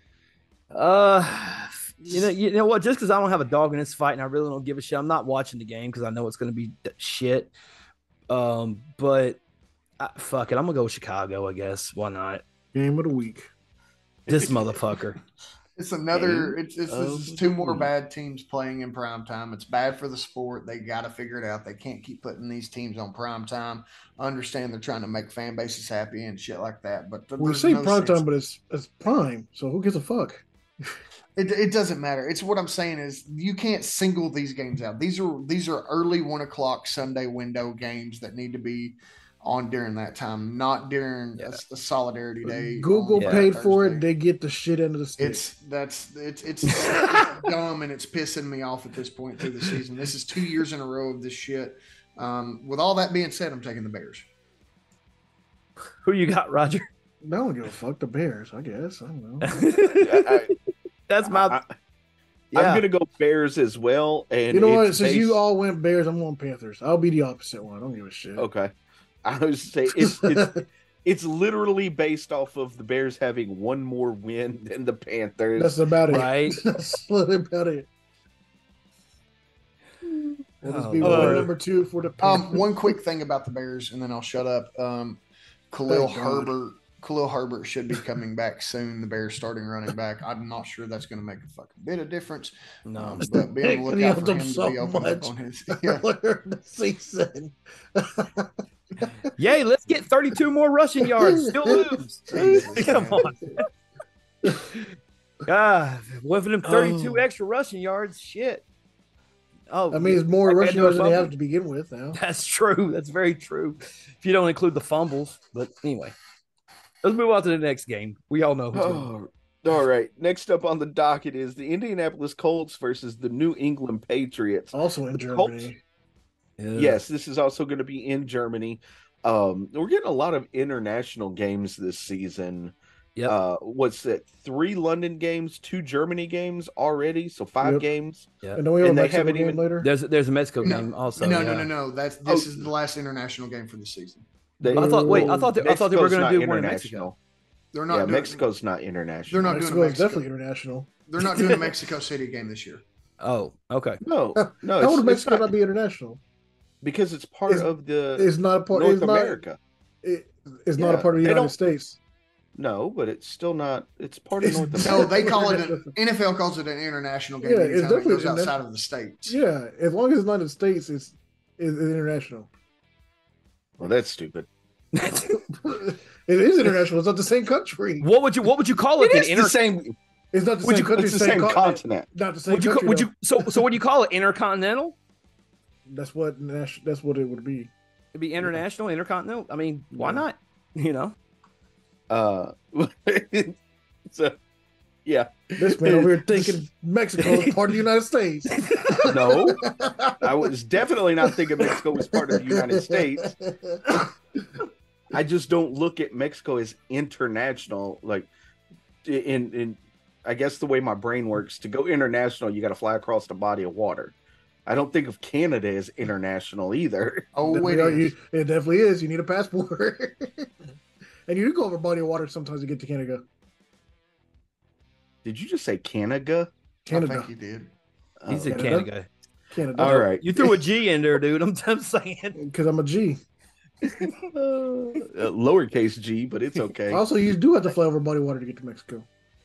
Uh, you know, you know what? Just because I don't have a dog in this fight and I really don't give a shit, I'm not watching the game because I know it's going to be d- shit. Um, but I, fuck it, I'm gonna go with Chicago. I guess why not? Game of the week. This motherfucker. It's another. Game It's, it's, of it's two more the bad teams playing in prime time. It's bad for the sport. They got to figure it out. They can't keep putting these teams on prime time. I understand they're trying to make fan bases happy and shit like that. But th- We there's say no prime sense. time, but it's it's prime. So who gives a fuck? It, it doesn't matter. It's what I'm saying is you can't single these games out. These are these are early one o'clock Sunday window games that need to be on during that time, not during Yeah. a, a solidarity day. Google on Yeah. paid for it. Thursday. They get the shit end of the stick. It's that's it's it's, it's dumb and it's pissing me off at this point through the season. This is two years in a row of this shit. Um, with all that being said, I'm taking the Bears. Who you got, Roger? I don't give a fuck. The Bears, I guess. I don't know. I, That's my. I, yeah. I'm gonna go Bears as well. And You know what? it's Since you based- all went Bears, I'm going Panthers. I'll be the opposite one. I don't give a shit. okay, I was say it's it's it's literally based off of the Bears having one more win than the Panthers. That's about it. Right. That's literally about it. Will this Oh, be Lord. win number two for the Um, Panthers? one quick thing about the Bears, and then I'll shut up. Um, Khalil Thank God. Herbert. Khalil Herbert should be coming back soon. The Bears starting running back. I'm not sure that's going to make a fucking bit of difference. No. Um, but be on the He lookout helped for him him so to be opened up much on his. Yeah. earlier in the season. Yay, let's get thirty-two more rushing yards. Still lose. Jesus, Come man. on. God, what for them thirty-two Oh. extra rushing yards? Shit. Oh, That means more I gotta rushing do a yards than they fumble. have to begin with now. That's true. That's very true. If you don't include the fumbles. But anyway, let's move on to the next game. We all know who's going to Oh, all right. Next up on the docket is the Indianapolis Colts versus the New England Patriots. Also in The Colts- Germany. win. Yes, this is also going to be in Germany. Um, we're getting a lot of international games this season. Yep. Uh, what's that? Three London games, two Germany games already, so five Yep. games. Yep. And don't we have And a they Mexico haven't game even- later? There's there's a Mexico No, game also. no, yeah. no, no, no. That's this Oh. is the last international game for the season. They, I thought. Wait, I thought they, I thought they were Mexico's going not to do one in Mexico. international. They're not. Yeah, doing, Mexico's not international. They're not Mexico doing is Mexico. definitely international. They're not doing a Mexico City game this year. Oh, okay. No, no, How it's, would it's Mexico not, not be international? because it's part It's- of the It's not a part. North It's not. America. It, it's not a Yeah, part of the they United don't- States. No, but it's still not. It's part of It's- North No, America. they call it an N F L calls it an international game. Yeah, anytime it's it definitely goes an outside interna- of the states. Yeah, as long as it's not in the states, it's it's international. Well, that's stupid. It is international. It's not the same country. What would you What would you call it? It then? is Inter- the same. It's not the Would same you- country. It's the same con- continent. Not the same would you? country. Would though. you? So so what do you call it? Intercontinental? That's what nation- That's what it would be. It'd be international, intercontinental. I mean, why Yeah. not? You know. Uh, so yeah, This man over here thinking Mexico is part of the United States. no, I was definitely not thinking Mexico was part of the United States. I just don't look at Mexico as international. Like in in, I guess the way my brain works, to go international, you got to fly across the body of water. I don't think of Canada as international either. Oh, wait, Definitely are. You- it definitely is. You need a passport, and you do go over body of water sometimes to get to Canada. Did you just say Canada? I Canada, think you did. He's a Oh, Canada? Canada. Canada. all right. You threw a G in there, dude. I'm, I'm saying. Because I'm a G. Uh, lowercase g, but it's okay. Also, you do have to fly over body of water to get to Mexico.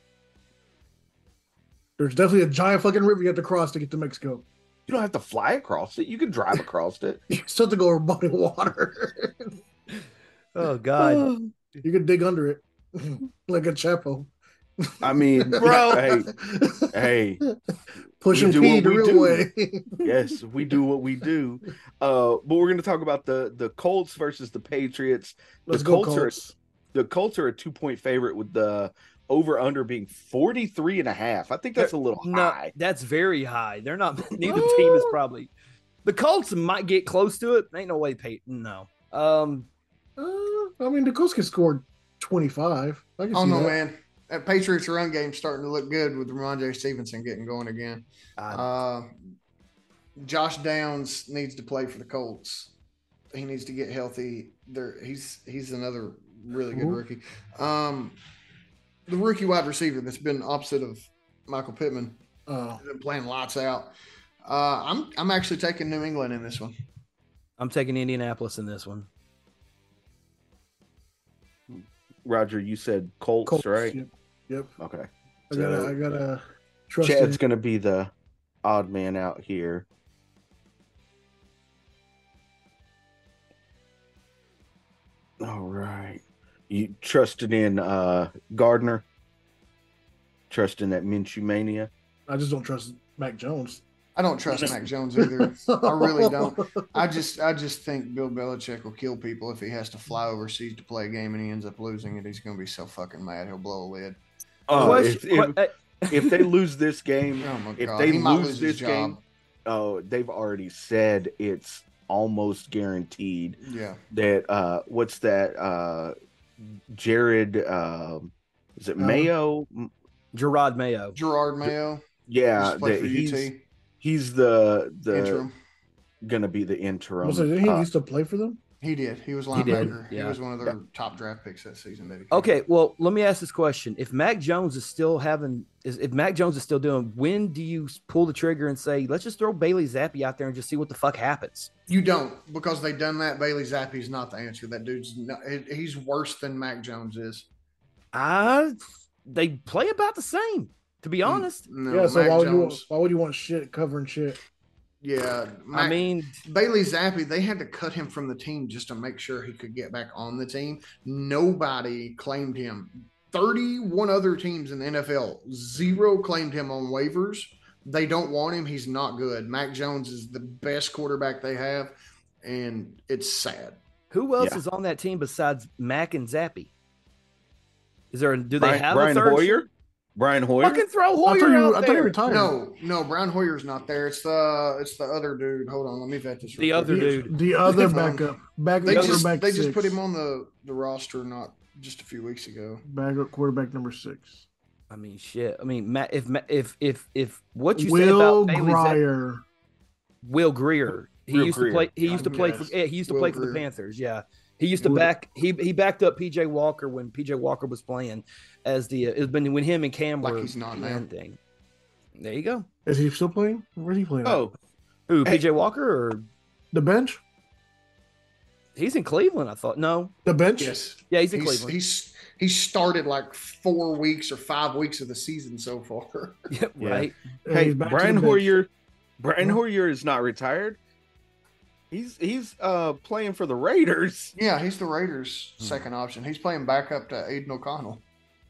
There's definitely a giant fucking river you have to cross to get to Mexico. You don't have to fly across it. You can drive across it. You still have to go over body of water. Oh God. You can dig under it like a chapo. I mean, Bro. hey, hey, Pushing we do P what the we real do. way. yes, we do what we do. Uh, but we're going to talk about the the Colts versus the Patriots. Let's the go, Colts are Colts. the Colts are a two point favorite with the over under being forty-three and a half. I think that's a little No, high. that's very high. They're not. Neither team is probably. The Colts might get close to it. Ain't no way. Pay no. Um. Uh, I mean, the Colts can score twenty-five. I can Oh see no, that. man. That Patriots run game starting to look good with Ramondre Stevenson getting going again. I, Uh, Josh Downs needs to play for the Colts. He needs to get healthy. There, he's he's another really good Who? rookie. Um, the rookie wide receiver that's been opposite of Michael Pittman, Oh, has been playing lights out. Uh, I'm I'm actually taking New England in this one. I'm taking Indianapolis in this one. Roger, you said Colts, Colts. right? Yep. yep. Okay. I gotta, So- I gotta trust Chad's in- going to be the odd man out here. All right. You trusted in uh, Gardner? Trusting that Minshew mania? I just don't trust Mac Jones. I don't trust Mac Jones either. I really don't. I just I just think Bill Belichick will kill people if he has to fly overseas to play a game and he ends up losing it. He's going to be so fucking mad he'll blow a lid. Oh, Question- if, if, que- uh, if they lose this game, Oh my if god, they he might lose lose this his job. game, oh, they've already said it's almost guaranteed Yeah, that uh, what's that? Uh, Jared, um is it Uh, Mayo? Gerard Mayo. Gerard Mayo. Yeah, used to play that for he's U T. he's the the Interim. gonna be the interim. So didn't he Uh, used to play for them? He did. He was He did, linebacker. He, yeah. was one of their top draft picks that season. That he came Okay, in. well, let me ask this question: If Mac Jones is still having, is if Mac Jones is still doing, when do you pull the trigger and say, let's just throw Bailey Zappi out there and just see what the fuck happens? You don't, because they done that. Bailey Zappi's not the answer. That dude's not, he's worse than Mac Jones is. Uh they play about the same, to be honest. No, yeah, so Mac why would, you, Jones. why would you want shit covering shit? Yeah, Mac, I mean, Bailey Zappi, they had to cut him from the team just to make sure he could get back on the team. Nobody claimed him. thirty-one other teams in the N F L, zero claimed him on waivers. They don't want him. He's not good. Mac Jones is the best quarterback they have, and it's sad. who else Yeah. is on that team besides Mac and Zappi? Is there? Do they Brian, have Brian a third? Hoyer? Brian Hoyer? Fucking throw I thought, Hoyer you, out I thought he there. retired. No, no, Brian Hoyer's not there. It's the it's the other dude. Hold on, let me vet this. real The quick. other the, dude. the other Um, backup, backup They just quarterback. they just six. put him on the the roster not just a few weeks ago. backup quarterback number six. I mean, shit. I mean, Matt, if if if if what you say Will about Bailey Zappi, Grier. Will Greer, he Will used Grier. to play. He used to play for. Yes. Yeah, he used to Will play for the Grier. Panthers. Yeah, he used to Will- back. He he backed up P J Walker when P J Walker was playing as the. It's been when him and Cam Like were he's not now. man thing. There you go. Is he still playing? Where's he playing? at? Oh, Who Hey. P J Walker or The bench? he's in Cleveland? I thought no. The bench? Yes, Yeah, he's in he's Cleveland. he's he started like four weeks or five weeks of the season so far. Yeah, Yeah. right. And hey, he's back to Brian the bench. Hoyer. Brian Huh? Hoyer is not retired. He's he's uh playing for the Raiders. Yeah, he's the Raiders' Hmm. second option. He's playing backup to Aiden O'Connell.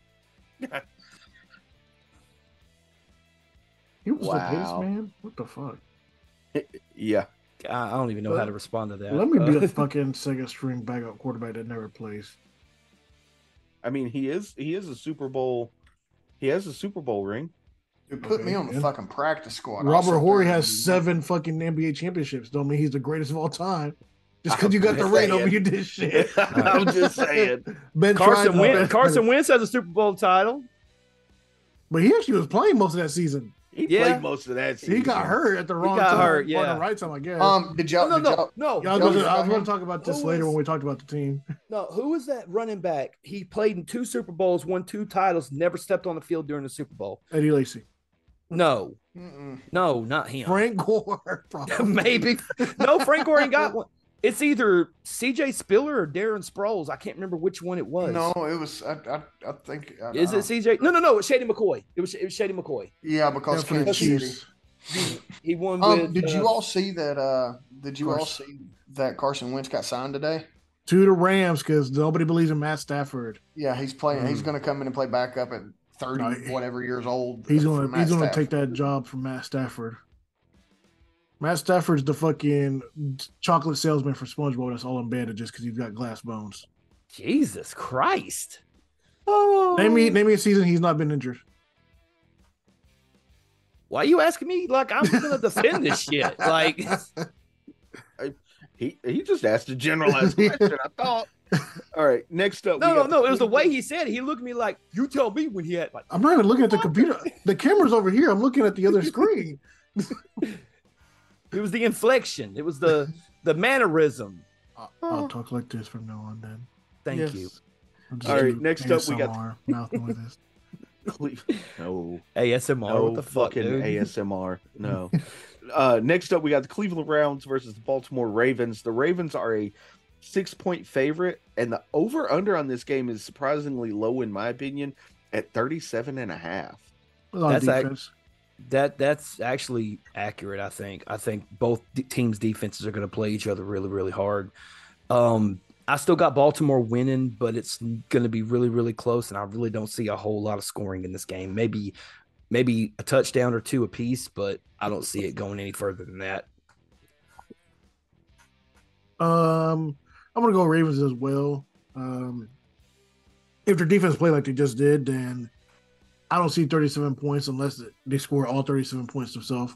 He was the best Wow. man? What the fuck? Yeah. I I don't even know how to respond to that. Let me be Uh, a fucking second string backup quarterback that never plays. I mean, he is he is a Super Bowl. He has a Super Bowl ring. Dude, put Okay, me on the yeah. fucking practice squad. I'll Robert sit Horry there has and- seven fucking N B A championships. Don't mean he's the greatest of all time. Just I'm because you got the just ring, don't saying. mean you did shit. I'm just saying. Ben Carson tried- Wentz. Carson Wentz has a Super Bowl title. But he actually was playing most of that season. He Yeah. played most of that season. He got hurt at the wrong got time. hurt, or yeah. the right time, I guess. Um, did y'all? No, did no, y'all no, Yeah, I was, no. gonna, I was Who going to talk about this Who later was- when we talked about the team. No, who was that running back? He played in two Super Bowls, won two titles, never stepped on the field during the Super Bowl. Eddie Lacy. No, Mm-mm. no, not him. Frank Gore. probably. Maybe. No, Frank Gore ain't got one. It's either C J Spiller or Darren Sproles. I can't remember which one it was. No, it was. I, I, I think. I, Is I it C J? No, no, no. It's Shady McCoy. It was, it was Shady McCoy. Yeah, Yeah, because for the Kansas City. Chiefs. He, he won Um, with. did you uh, all see that? Uh, did you all Carson. see that Carson Wentz got signed today? To the Rams because nobody believes in Matt Stafford. Yeah, he's playing. He's Mm. going to come in and play backup at thirty, No, he- whatever years old. He's for gonna Matt he's gonna Stafford. take that job from Matt Stafford. Matt Stafford's the fucking chocolate salesman for SpongeBob that's all in bandages because he's got glass bones. Jesus Christ. Oh. Name me name me a season he's not been injured. Why are you asking me like I'm going to defend this shit? Like, He he just asked a generalized question. I thought. All right. Next up. we no, no, got no. It was the way he said it. He looked at me like, you tell me when he had, like, I'm not even looking at the computer. The camera's over here. I'm looking at the other screen. it was the inflection. It was the the mannerism. I'll, I'll talk like this from now on. Then. Thank Yes. you. I'll just All right, do next up we got- A S M R, mouth noises. Cleveland. No. A S M R. No what the fuck, fucking dude? A S M R. No. uh, next up, we got the Cleveland Browns versus the Baltimore Ravens. The Ravens are a six point favorite, and the over under on this game is surprisingly low, in my opinion, at thirty-seven and a half. A lot That's of ac- defense. That that's actually accurate. I think. I think both d- teams' defenses are going to play each other really, really hard. Um, I still got Baltimore winning, but it's going to be really, really close, and I really don't see a whole lot of scoring in this game. Maybe, maybe a touchdown or two apiece, but I don't see it going any further than that. Um, I'm gonna go Ravens as well. Um, if their defense play like they just did, then I don't see thirty-seven points unless they score all thirty-seven points themselves.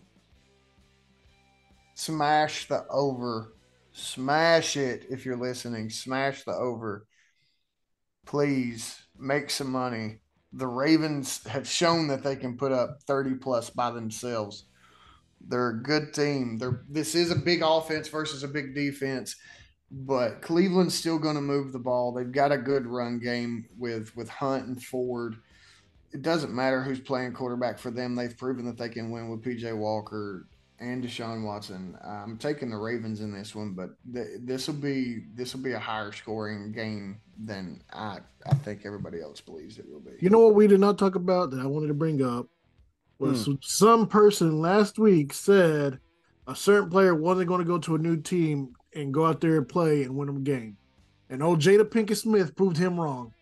Smash the over. Smash it if you're listening. Smash the over. Please make some money. The Ravens have shown that they can put up thirty plus by themselves. They're a good team. They're this is a big offense versus a big defense. but Cleveland's still going to move the ball. They've got a good run game with with Hunt and Ford. It doesn't matter who's playing quarterback for them. They've proven that they can win with P J Walker and Deshaun Watson. I'm taking the Ravens in this one, but th- this will be this will be a higher scoring game than I I think everybody else believes it will be. You know what we did not talk about that I wanted to bring up was mm. some person last week said a certain player wasn't going to go to a new team and go out there and play and win them a game. And old Jada Pinkett Smith proved him wrong.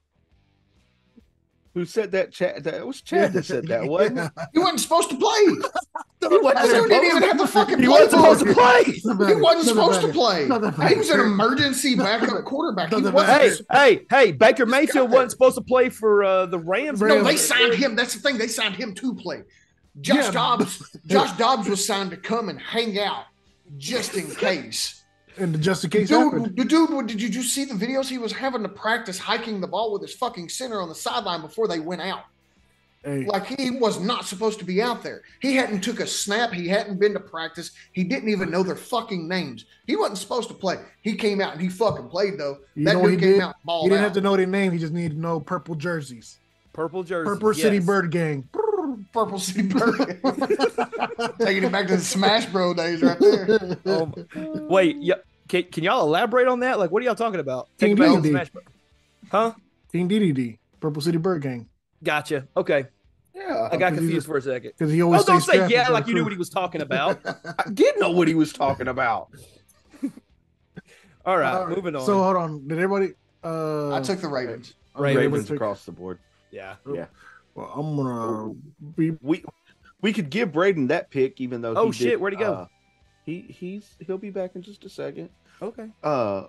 Who said that? Chad, that was Chad that said that, wasn't it? He wasn't supposed to play. He wasn't didn't even have the fucking. He wasn't supposed to play. He wasn't supposed to play. He was an emergency backup quarterback. He hey, hey, hey! Baker Mayfield wasn't supposed to play for uh, the Rams. No, they signed him. That's the thing. They signed him to play. Josh yeah. Dobbs. Josh Dobbs was signed to come and hang out just in case. And the just in case dude, happened. The dude, did you, did you see the videos? He was having to practice hiking the ball with his fucking center on the sideline before they went out. Hey. Like he was not supposed to be out there. He hadn't took a snap. He hadn't been to practice. He didn't even know their fucking names. He wasn't supposed to play. He came out and he fucking played though. You that know dude he came did? out and balled He didn't out. have to know their name. He just needed to know purple jerseys. Purple jerseys. Purple yes. City Bird Gang. Purple City Bird. Taking it back to the Smash Bro days right there. Oh wait, yeah. Can, can y'all elaborate on that? Like, what are y'all talking about? Team D D D. Smash Bro- huh? Team D D D. Purple City Bird Gang. Gotcha. Okay. Yeah. I got confused for a second. Because he always oh, don't say yeah for like you knew what he was talking about. I did know what he was talking about. All right, uh, moving on. So hold on. Did everybody? Uh, I took the Ravens. Ravens, Ravens across the board. Yeah. Yeah. Well, I'm gonna be. We we could give Braden that pick, even though. Oh he shit! did, Where'd he go? Uh, he he's he'll be back in just a second. Okay. Uh,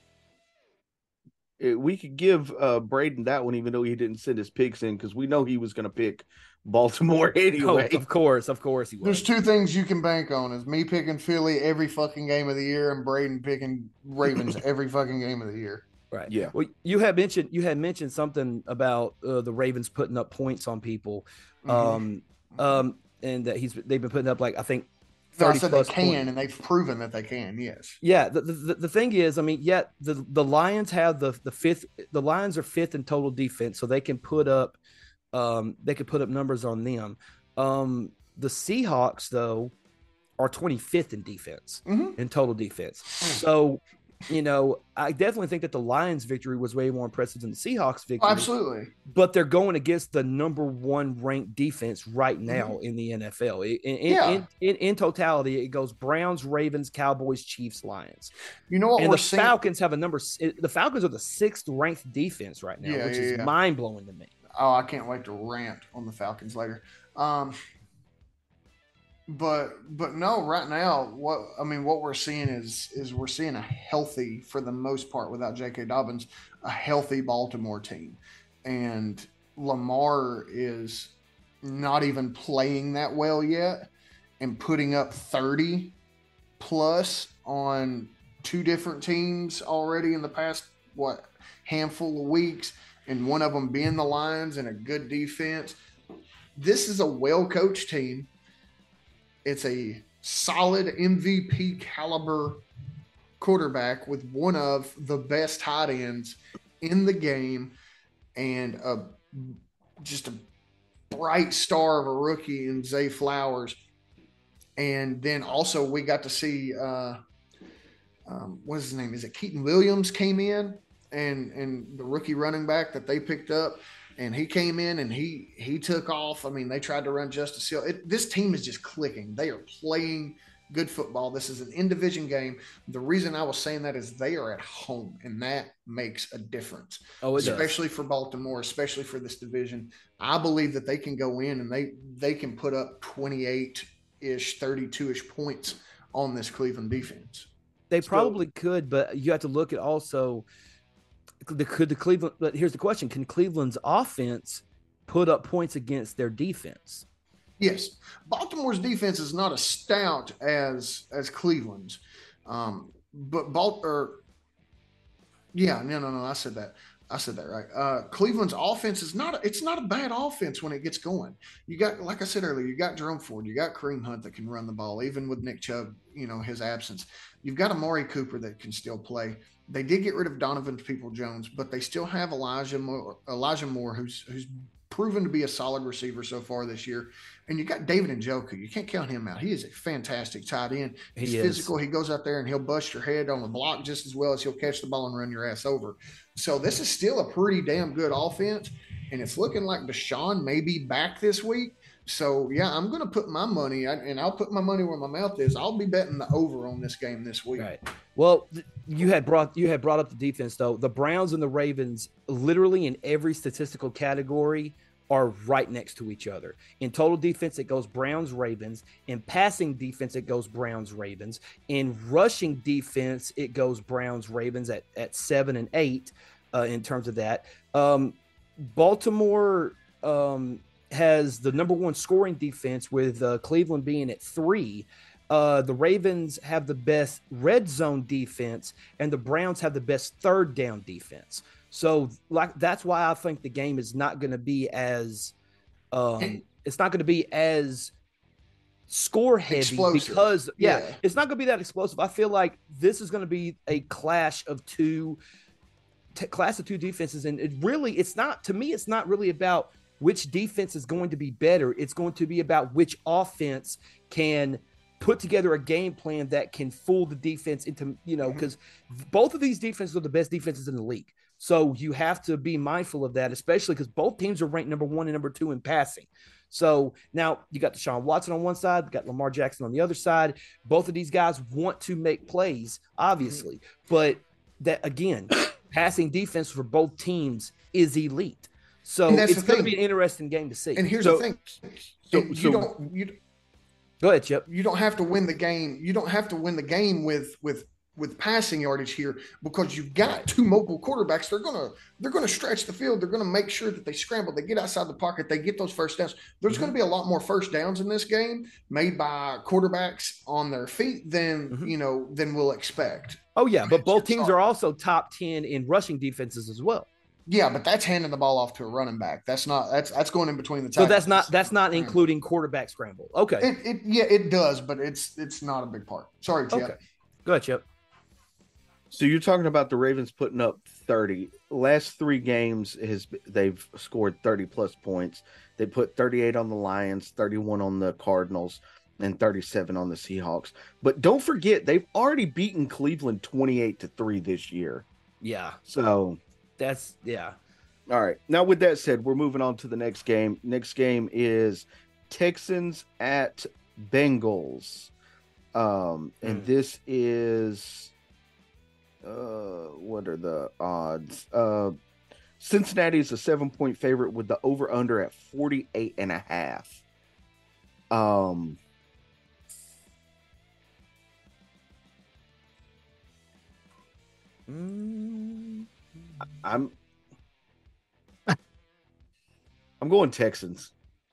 it, we could give uh Braden that one, even though he didn't send his picks in, because we know he was going to pick Baltimore anyway. Oh, of course, of course he was. There's two things you can bank on: is me picking Philly every fucking game of the year, and Braden picking Ravens every fucking game of the year. Right. Yeah. Well, you had mentioned you had mentioned something about uh, the Ravens putting up points on people, Mm-hmm. um, um, and that he's they've been putting up like I think. No, I said they can, points. and they've proven that they can. Yes. Yeah. The, the the thing is, I mean, yet the the Lions have the the fifth. The Lions are fifth in total defense, so they can put up, um, they could put up numbers on them. Um, the Seahawks though are twenty-fifth in defense Mm-hmm. in total defense. So, you know, I definitely think that the Lions victory was way more impressive than the Seahawks victory. Oh, absolutely. But they're going against the number one ranked defense right now mm-hmm. in the N F L. In, in, yeah. in, in, in totality, it goes Browns, Ravens, Cowboys, Chiefs, Lions. You know what? And we're the seeing... Falcons have a number. The Falcons are the sixth ranked defense right now, yeah, which yeah, is yeah. mind blowing to me. Oh, I can't wait to rant on the Falcons later. Um, But but no, right now, what I mean, what we're seeing is is we're seeing a healthy, for the most part, without J K. Dobbins, a healthy Baltimore team, and Lamar is not even playing that well yet, and putting up thirty plus on two different teams already in the past what handful of weeks, and one of them being the Lions and a good defense. This is a well-coached team. It's a solid M V P caliber quarterback with one of the best tight ends in the game, and a just a bright star of a rookie in Zay Flowers. And then also we got to see uh, um, what's his name? Is it Keaton Williams came in, and and the rookie running back that they picked up. And he came in and he he took off. I mean, they tried to run Justice Hill. It, this team is just clicking. They are playing good football. This is an in-division game. The reason I was saying that is they are at home, and that makes a difference. Oh, it especially does. for Baltimore, especially for this division. I believe that they can go in and they they can put up twenty-eight-ish, thirty-two-ish points on this Cleveland defense. They probably so, could, but you have to look at also – The, could the Cleveland? But here's the question: can Cleveland's offense put up points against their defense? Yes, Baltimore's defense is not as stout as as Cleveland's, um, but Balt or yeah, no, no, no, I said that. I said that right. Uh, Cleveland's offense is not, it's not a bad offense when it gets going. You got, like I said earlier, you got Jerome Ford, you got Kareem Hunt that can run the ball, even with Nick Chubb, you know, his absence. You've got Amari Cooper that can still play. They did get rid of Donovan Peoples-Jones, but they still have Elijah Moore, Elijah Moore, who's who's proven to be a solid receiver so far this year. And you got David Njoku. You can't count him out. He is a fantastic tight end. He's he physical. He goes out there and he'll bust your head on the block just as well as he'll catch the ball and run your ass over. So this is still a pretty damn good offense. And it's looking like Deshaun may be back this week. So, yeah, I'm going to put my money, and I'll put my money where my mouth is. I'll be betting the over on this game this week. Right. Well, you had brought you had brought up the defense, though. The Browns and the Ravens, literally in every statistical category, are right next to each other. In total defense, it goes Browns, Ravens. In passing defense, it goes Browns, Ravens. In rushing defense, it goes Browns, Ravens at, at seven and eight uh, in terms of that. Um, Baltimore um, has the number one scoring defense, with uh, Cleveland being at three. Uh, the Ravens have the best red zone defense, and the Browns have the best third down defense. So, like, that's why I think the game is not going to be as um, it's not going to be as score heavy explosive. because yeah, yeah, it's not going to be that explosive. I feel like this is going to be a clash of two t- class of two defenses, and it really, it's not, to me, it's not really about which defense is going to be better. It's going to be about which offense can put together a game plan that can fool the defense into, you know, because both of these defenses are the best defenses in the league. So you have to be mindful of that, especially because both teams are ranked number one and number two in passing. So now you got Deshaun Watson on one side, you got Lamar Jackson on the other side. Both of these guys want to make plays, obviously, but that, again, passing defense for both teams is elite. So it's going to be an interesting game to see. And here's so, the thing. So, you so, don't you go ahead, Chip. You don't have to win the game. You don't have to win the game with with with passing yardage here, because you've got two mobile quarterbacks. They're gonna they're gonna stretch the field. They're gonna make sure that they scramble. They get outside the pocket. They get those first downs. There's mm-hmm. going to be a lot more first downs in this game made by quarterbacks on their feet than mm-hmm. you know than we'll expect. Oh yeah, but both teams are also top ten in rushing defenses as well. Yeah, but that's handing the ball off to a running back. That's not that's that's going in between the tackles. So that's not that's not including quarterback scramble. Okay. It, it yeah, it does, but it's it's not a big part. Sorry, Chip. Okay. Go ahead, Chip. So you're talking about the Ravens putting up thirty. Last three games has they've scored thirty plus points. They put thirty-eight on the Lions, thirty-one on the Cardinals, and thirty-seven on the Seahawks. But don't forget, they've already beaten Cleveland twenty-eight to three this year. Yeah. So that's yeah. All right. Now, with that said, we're moving on to the next game. Next game is Texans at Bengals. Um, and mm. this is uh what are the odds? Uh Cincinnati is a seven point favorite with the over under at forty-eight and a half. Um mm. I'm I'm going Texans.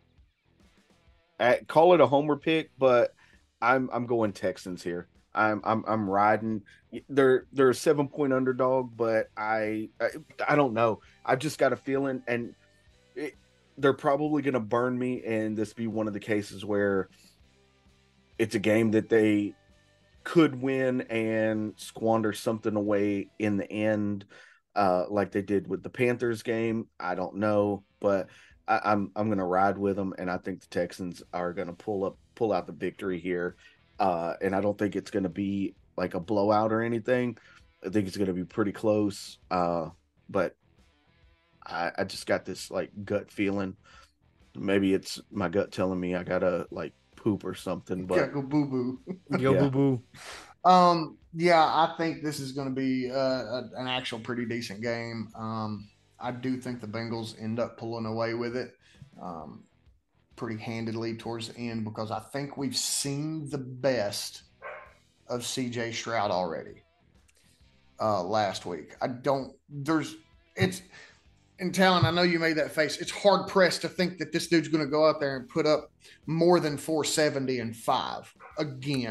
I call it a homer pick, but I'm I'm going Texans here. I'm I'm I'm riding. They're they're a seven point underdog, but I I, I don't know. I've just got a feeling, and it, they're probably going to burn me, and this be one of the cases where it's a game that they could win and squander something away in the end, uh, like they did with the Panthers game. I don't know, but I, I'm I'm going to ride with them, and I think the Texans are going to pull up pull out the victory here. Uh, and I don't think it's going to be like a blowout or anything. I think it's going to be pretty close. Uh, but I, I just got this like gut feeling. Maybe it's my gut telling me I gotta like poop or something. But yeah, go boo boo. Yo yeah. boo boo. Um, yeah, I think this is going to be uh, a, an actual pretty decent game. Um, I do think the Bengals end up pulling away with it. Um, pretty handedly towards the end, because I think we've seen the best of C J Stroud already uh, last week. I don't, there's, it's, in Talon, I know you made that face. It's hard pressed to think that this dude's going to go out there and put up more than four seventy and five again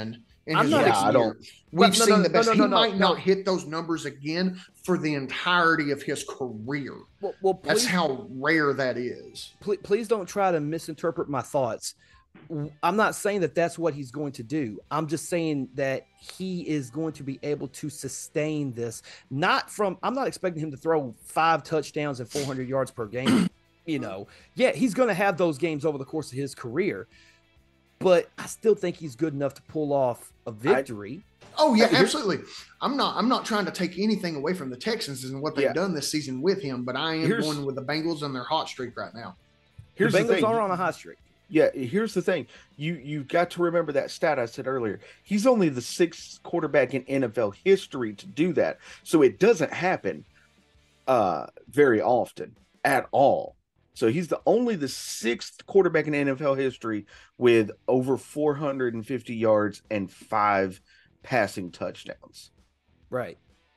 in I'm his not- next Yeah, I year. don't- We've But no, seen no, the no, best. no, he no, no, might no. not hit those numbers again for the entirety of his career. Well, well That's please, how rare that is. please, please don't try to misinterpret my thoughts. I'm not saying that that's what he's going to do. I'm just saying that he is going to be able to sustain this. Not from, I'm not expecting him to throw five touchdowns and four hundred yards per game. You know, yeah, he's going to have those games over the course of his career, but I still think he's good enough to pull off a victory. Oh yeah, Hey, here's- absolutely. I'm not. I'm not trying to take anything away from the Texans and what they've Yeah. done this season with him, but I am Here's- going with the Bengals and their hot streak right now. Here's the the Bengals thing. are on a hot streak. Yeah, here's the thing. You you've got to remember that stat I said earlier. He's only the sixth quarterback in N F L history to do that. So it doesn't happen uh very often at all. So he's the only the sixth quarterback in N F L history with over four hundred fifty yards and five passing touchdowns. Right.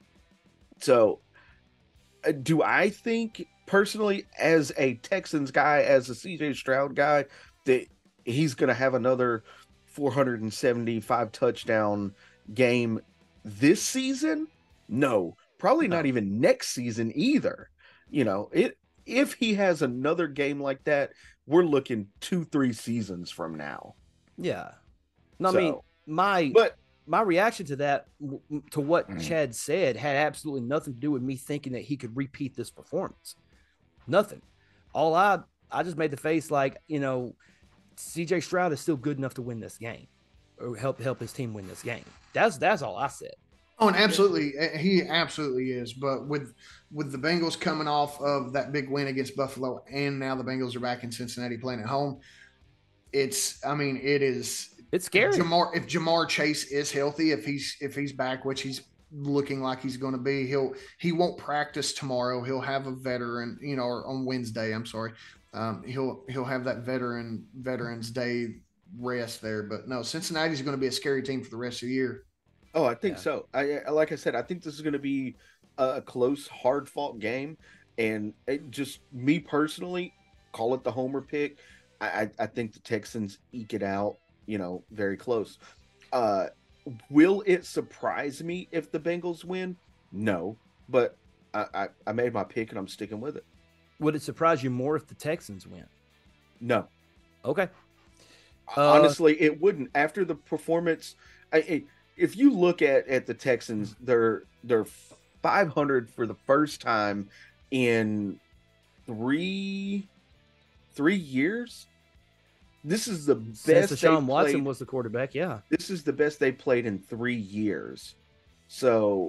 So uh, do I think personally, as a Texans guy, as a C J Stroud guy, that he's going to have another four hundred seventy-five touchdown game this season? No, probably No. not even next season either. You know, it if he has another game like that, we're looking two, three seasons from now. Yeah. No, I mean, So, my but my reaction to that, w- to what Mm. Chad said, had absolutely nothing to do with me thinking that he could repeat this performance. Nothing. All I I just made the face like, you know, C J Stroud is still good enough to win this game, or help help his team win this game. That's that's all I said. Oh, and absolutely, he absolutely is. But with with the Bengals coming off of that big win against Buffalo, and now the Bengals are back in Cincinnati playing at home, it's. I mean, it is. It's scary. Jamar, if Jamar Chase is healthy, if he's if he's back, which he's looking like he's going to be, he'll he won't practice tomorrow. He'll have a veteran, you know, or on Wednesday. I'm sorry, um, he'll he'll have that veteran Veterans Day rest there. But no, Cincinnati's going to be a scary team for the rest of the year. Oh, I think Yeah. so. I I- like I said, I think this is going to be a close, hard fought game, and it just me personally, call it the homer pick. I I, I think the Texans eke it out. You know, very close. Uh, will it surprise me if the Bengals win? No, but I, I I made my pick and I'm sticking with it. Would it surprise you more if the Texans win? No, Okay. Uh, honestly, it wouldn't. After the performance, I, I- if you look at at the Texans, they're they're five hundred for the first time in three three years. This is the Since best Deshaun they've Watson played- was the quarterback, yeah. This is the best they played in three years. So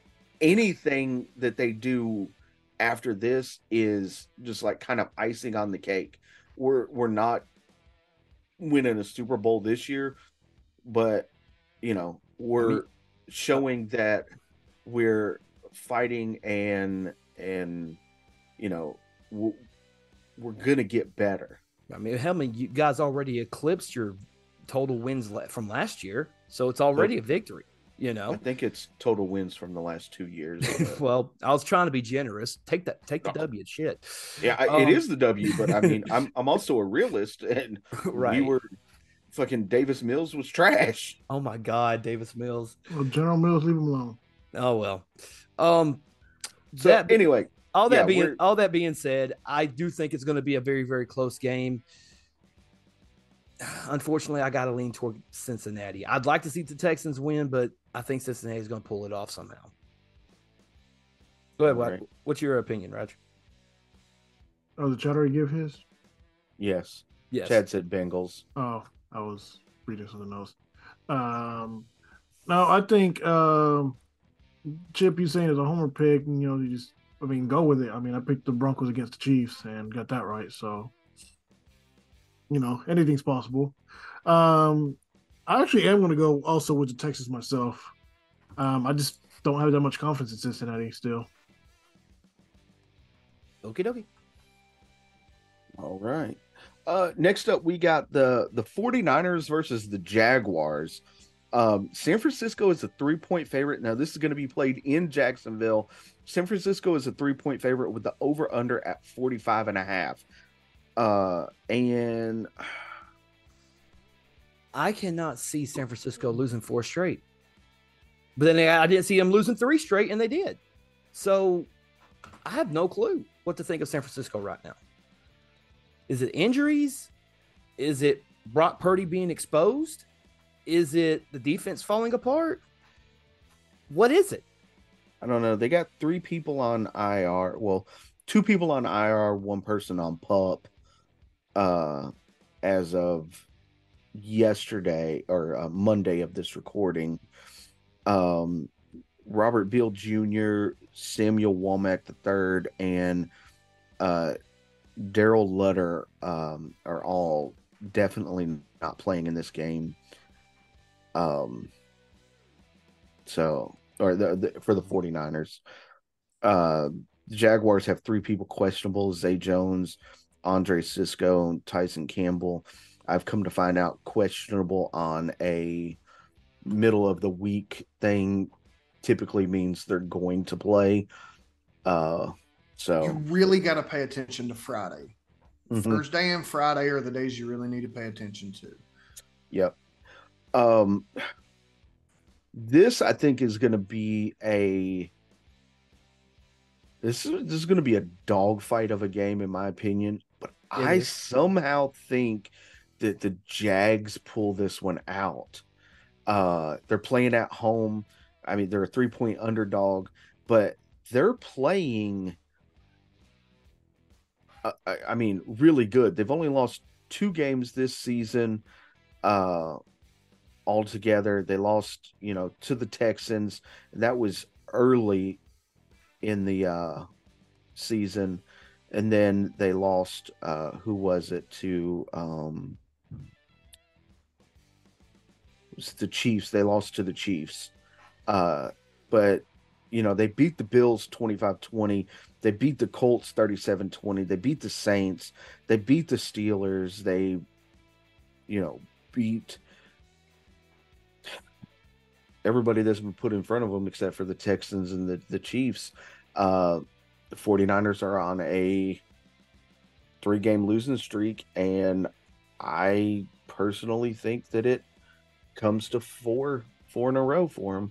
anything that they do after this is just like kind of icing on the cake. We're we're not winning a Super Bowl this year, but you know, we're I mean- showing that we're fighting and and you know, we're, we're gonna get better. I mean, hell, I mean, you guys already eclipsed your total wins la- from last year, so it's already a victory. You I know. think it's total wins from the last two years. but- Well, I was trying to be generous. Take that. Take the Oh. W. Shit. Yeah, I, Um, it is the W, but I mean, I'm I'm also a realist, and Right. we were fucking Davis Mills was trash. Oh my God, Davis Mills. Well, General Mills, leave him alone. Oh well. Um. So that anyway, all that yeah, being we're- all that being said, I do think it's going to be a very very close game. Unfortunately, I got to lean toward Cincinnati. I'd like to see the Texans win, but I think Cincinnati is going to pull it off somehow. Go ahead. What, Right. what's your opinion, Roger? Oh, did Chad already give his? yes, Yes. Chad said Bengals. Oh, I was reading something else. Um, no, I think um, Chip, you saying it's a homer pick, and you know, you just, I mean, go with it. I mean, I picked the Broncos against the Chiefs and got that right, so you know, anything's possible. Um, I actually am going to go also with the Texans myself. Um, I just don't have that much confidence in Cincinnati still. Okie dokie. All right. Uh, next up, we got the the 49ers versus the Jaguars. Um, San Francisco is a three-point favorite. Now, this is going to be played in Jacksonville. San Francisco is a three-point favorite with the over-under at forty-five and a half. Uh, and I cannot see San Francisco losing four straight. But then I didn't see them losing three straight, and they did. So I have no clue what to think of San Francisco right now. Is it injuries? Is it Brock Purdy being exposed? Is it the defense falling apart? What is it? I don't know. They got three people on I R. Well, two people on I R, one person on PUP. Uh, as of yesterday or uh, Monday of this recording, um, Robert Beal Junior, Samuel Womack the third, and uh, Daryl Lutter um, are all definitely not playing in this game. Um, so, or the, the for the 49ers. Uh, the Jaguars have three people questionable: Zay Jones, Andre Cisco, and Tyson Campbell. I've come to find out questionable on a middle of the week thing typically means they're going to play. Uh, so you really got to pay attention to Friday. Mhm. Thursday and Friday are the days you really need to pay attention to. Yep. Um, this I think is going to be a this is this is going to be a dogfight of a game in my opinion, but It I is. somehow think that the Jags pull this one out. Uh, they're playing at home. I mean, they're a three-point underdog, but they're playing uh, I, I mean, really good. They've only lost two games this season. Uh, altogether, they lost, you know, to the Texans. That was early in the uh, season, and then they lost. Uh, who was it to? Um, it was the Chiefs. They lost to the Chiefs, uh, but you know they beat the Bills twenty-five twenty. They beat the Colts thirty-seven twenty. They beat the Saints. They beat the Steelers. They, you know, beat everybody that's been put in front of them except for the Texans and the, the Chiefs. Uh, the 49ers are on a three-game losing streak, and I personally think that it comes to four four in a row for them.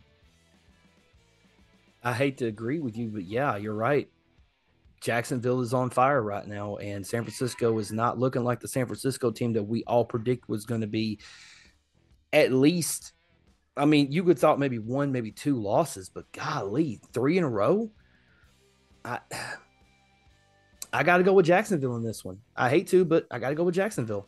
I hate to agree with you, but yeah, you're right. Jacksonville is on fire right now, and San Francisco is not looking like the San Francisco team that we all predict was going to be at least. I mean, you could thought maybe one, maybe two losses, but golly, three in a row. I I got to go with Jacksonville in this one. I hate to, but I got to go with Jacksonville.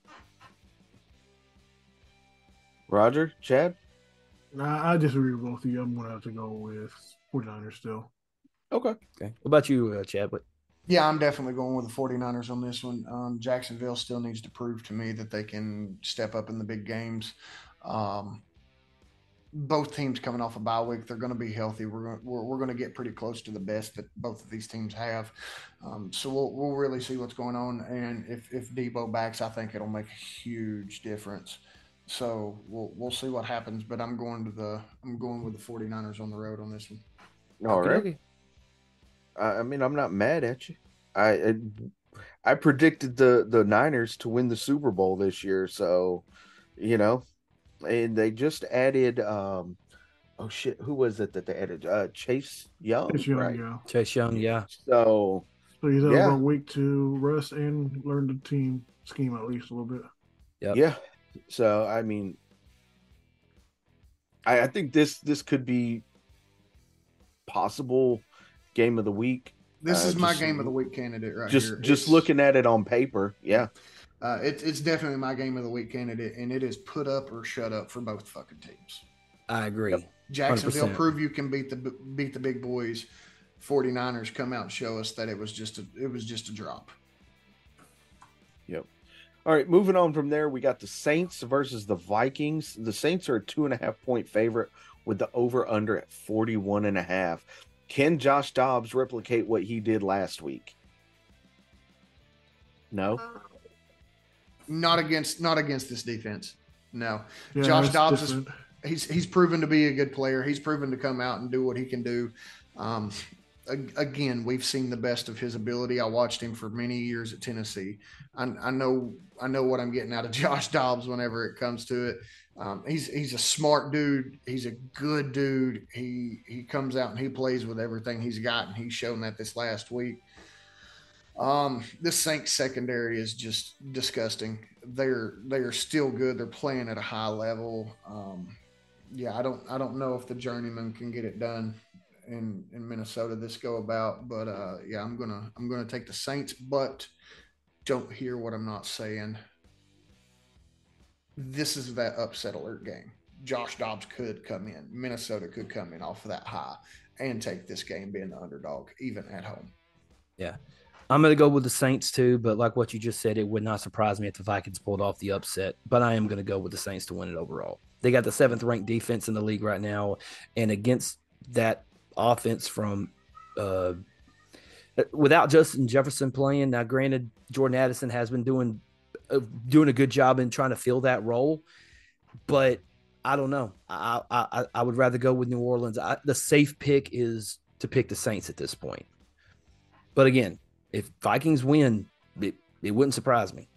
Roger, Chad? Nah, I disagree with both of you. I'm going to have to go with 49ers still. Okay. Okay. What about you, uh, Chad? What? Yeah, I'm definitely going with the 49ers on this one. Um, Jacksonville still needs to prove to me that they can step up in the big games. Um, both teams coming off a bye week, they're going to be healthy. We're going we're, we're going to get pretty close to the best that both of these teams have. Um, so we'll we'll really see what's going on. And if if Debo backs, I think it'll make a huge difference. So we'll we'll see what happens. But I'm going to the I'm going with the 49ers on the road on this one. All Okay, right. okay. I I mean, I'm not mad at you. I I, I predicted the the Niners to win the Super Bowl this year, so you know, and they just added. Um, oh shit, who was it that they added? Uh, Chase Young, It's young, right? yeah. Chase Young, yeah. So So he's had Yeah. about a week to rest and learn the team scheme at least a little bit. Yep. yeah, so I mean, I, I think this this could be possible game of the week. This Uh, is my just- game of the week candidate right Just here. just It's- looking at it on paper, yeah. Uh, it, it's definitely my game of the week candidate, and it is put up or shut up for both fucking teams. I agree. Yep. Jacksonville one hundred percent. prove you can beat the beat the big boys. 49ers come out and show us that it was just a it was just a drop. Yep. All right, moving on from there, we got the Saints versus the Vikings. The Saints are a two and a half point favorite with the over under at forty-one and a half. Can Josh Dobbs replicate what he did last week? No. Not against not against this defense. No. Yeah, Josh it's Dobbs is different. he's he's proven to be a good player. He's proven to come out and do what he can do. Um, again, we've seen the best of his ability. I watched him for many years at Tennessee. I, I know I know what I'm getting out of Josh Dobbs whenever it comes to it. Um, he's he's a smart dude. He's a good dude. He he comes out and he plays with everything he's got, and he's shown that this last week. Um, this Saints secondary is just disgusting. They're they are still good. They're playing at a high level. Um, yeah, I don't I don't know if the journeyman can get it done in in Minnesota this go about, but uh, yeah, I'm gonna I'm gonna take the Saints. But don't hear what I'm not saying. This is that upset alert game. Josh Dobbs could come in. Minnesota could come in off of that high and take this game being the underdog, even at home. Yeah. I'm going to go with the Saints too, but like what you just said, it would not surprise me if the Vikings pulled off the upset, but I am going to go with the Saints to win it overall. They got the seventh ranked defense in the league right now, and against that offense from uh, without Justin Jefferson playing, now granted, Jordan Addison has been doing uh, doing a good job in trying to fill that role, but I don't know. I I, I would rather go with New Orleans. I, the safe pick is to pick the Saints at this point. But again, if Vikings win, it, it wouldn't surprise me.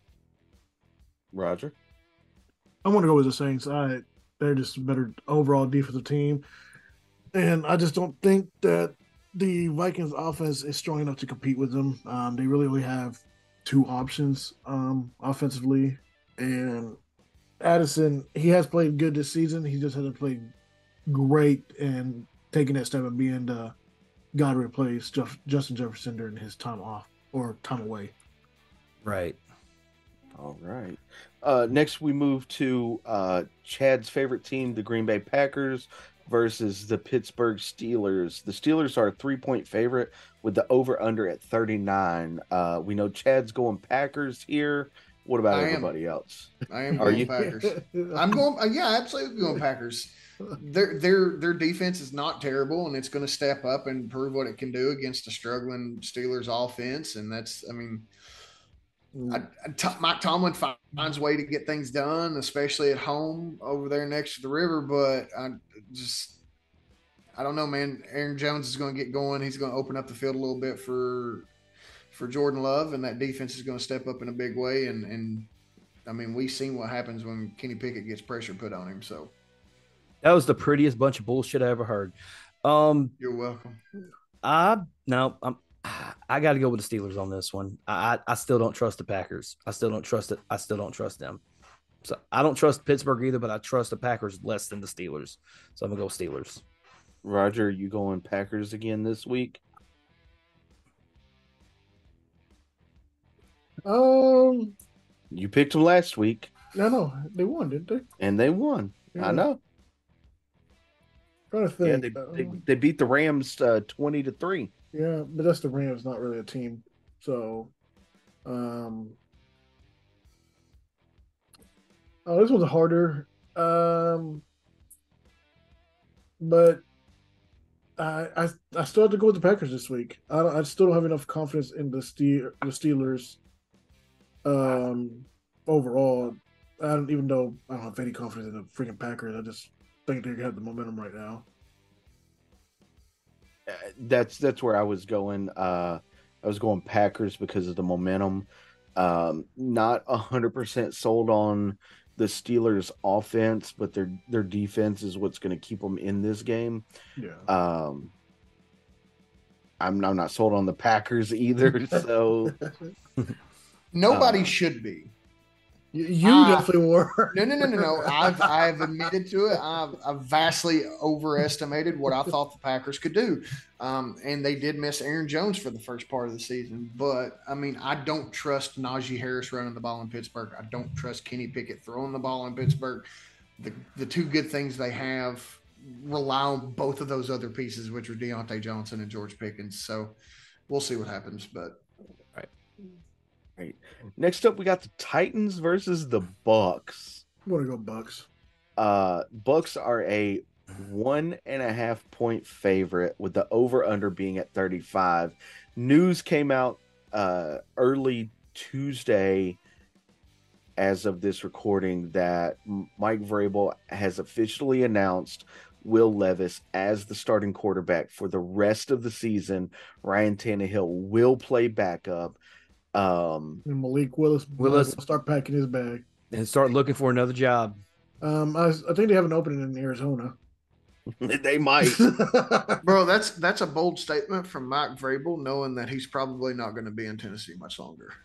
Roger? I'm going to go with the Saints. I They're just a better overall defensive team. And I just don't think that the Vikings offense is strong enough to compete with them. Um, they really only have two options um, offensively. And Addison, he has played good this season. He just hasn't played great and taking that step of being the God replaced Jeff, Justin Jefferson during his time off or time away. Right. All right. Uh, next, we move to uh, Chad's favorite team, the Green Bay Packers, versus the Pittsburgh Steelers. The Steelers are a three-point favorite with the over-under at thirty-nine. Uh, we know Chad's going Packers here. What about I everybody am. else? I am Are going you? Packers. I'm going. Uh, yeah, absolutely going Packers. Their their their defense is not terrible, and it's going to step up and prove what it can do against a struggling Steelers offense. And that's, I mean, I, I, T- Mike Tomlin finds a way to get things done, especially at home over there next to the river. But I just, I don't know, man. Aaron Jones is going to get going. He's going to open up the field a little bit for for Jordan Love, and that defense is going to step up in a big way. And and I mean, we've seen what happens when Kenny Pickett gets pressure put on him. So. That was the prettiest bunch of bullshit I ever heard. Um, You're welcome. I no, I'm. I got to go with the Steelers on this one. I, I I still don't trust the Packers. I still don't trust it. I still don't trust them. So I don't trust Pittsburgh either, but I trust the Packers less than the Steelers. So I'm gonna go Steelers. Roger, you going Packers again this week? Um, You picked them last week, no, no, they won, didn't they? and they won. Yeah. I know. Trying to Yeah, think. they, um, they they beat the Rams uh, twenty to three. Yeah, but that's the Rams, not really a team. So, um, oh, this one's harder. Um, but I, I, I still have to go with the Packers this week. I, don't, I still don't have enough confidence in the Steel, the Steelers. Um, overall, I don't even though I don't have any confidence in the freaking Packers. I just think they have the momentum right now. Uh, That's that's where I was going. Uh, I was going Packers because of the momentum. Um, not a hundred percent sold on the Steelers' offense, but their their defense is what's going to keep them in this game. Yeah. Um, I'm I'm not sold on the Packers either. So Nobody Uh, should be. You, you Uh, definitely were. No, no, no, no, no. I've I've admitted to it. I've, I've vastly overestimated what I thought the Packers could do, um, and they did miss Aaron Jones for the first part of the season. But I mean, I don't trust Najee Harris running the ball in Pittsburgh. I don't trust Kenny Pickett throwing the ball in Pittsburgh. The the two good things they have rely on both of those other pieces, which are Deontay Johnson and George Pickens. So we'll see what happens. But right. Next up, we got the Titans versus the Bucks. I'm gonna go Bucks. Uh, Bucks are a one and a half point favorite with the over under being at thirty-five. News came out uh, early Tuesday, as of this recording, that Mike Vrabel has officially announced Will Levis as the starting quarterback for the rest of the season. Ryan Tannehill will play backup. Um, And Malik Willis, Willis- will start packing his bag. And start looking for another job. Um, I, I think they have an opening in Arizona. they might. Bro, that's that's a bold statement from Mike Vrabel, knowing that he's probably not going to be in Tennessee much longer.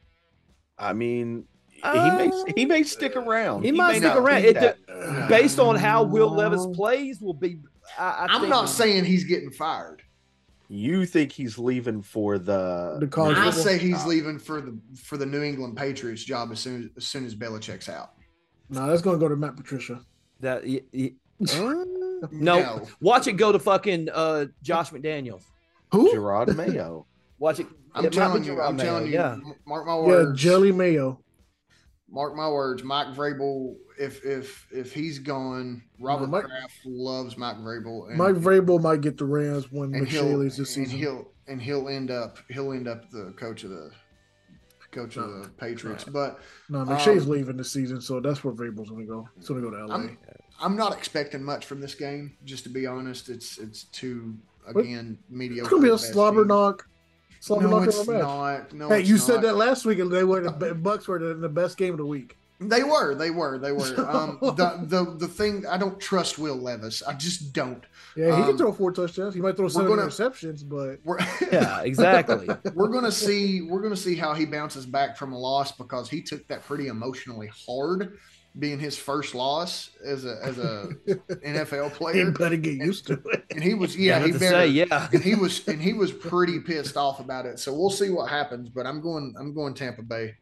I mean, he Uh, may he may stick around. He might may stick not around. be It, that- based on how Will Levis plays, will be. I, I I'm think not saying he's getting fired. You think he's leaving for the The college I football? say he's leaving for the for the New England Patriots job as soon as, as soon as Belichick's out. No, that's going to go to Matt Patricia. that. y- y- Uh, no, No. watch it go to fucking uh, Josh McDaniels. Who? Gerard Mayo. Watch it. I'm it might be telling you, Gerard I'm Mayo, telling you, Yeah. m- mark my Yeah, words. Jelly Mayo. Mark my words. Mike Vrabel, if if if he's gone, Robert Mike- Kraft loves Mike Vrabel. And, Mike Vrabel might get the Rams when and he'll McShay this and season. he'll and he'll end up he'll end up the coach of the coach of the Patriots. But No, McShay's um, leaving this season, so that's where Vrabel's going to go. He's going to go to L A. I'm I'm not expecting much from this game. Just to be honest, it's it's too again mediocre. It's going to be a at best slobber team. knock. Slobber No, knock it's of a match. not. No, Hey, it's you said not. that last week, and they were the Bucks were the, the best game of the week. They were, they were, they were. Um, the the the thing I don't trust Will Levis. I just don't. Yeah, he can Um, throw four touchdowns. He might throw seven gonna- interceptions, but We're Yeah, exactly. we're gonna see we're gonna see how he bounces back from a loss because he took that pretty emotionally hard, being his first loss as a as a N F L he player. better get used to it. And he was yeah, Yeah, he to better. say, yeah. And he was and he was pretty pissed off about it. So we'll see what happens. But I'm going I'm going Tampa Bay.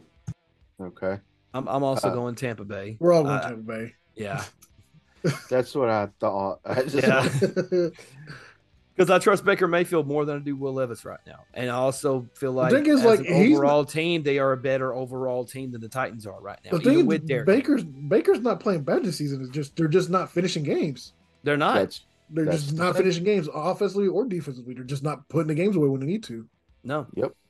Okay, I'm, I'm also Uh, going Tampa Bay. We're all going Uh, Tampa Bay. Yeah. that's what I thought. I just, Yeah. Because I trust Baker Mayfield more than I do Will Levis right now. And I also feel like, thing is, as like, an he's overall team, they are a better overall team than the Titans are right now. The even thing with is, Derek. Baker's Baker's not playing bad this season. It's just they're just not finishing games. They're not. that's They're That's just the not thing. finishing games offensively or defensively. They're just not putting the games away when they need to. No.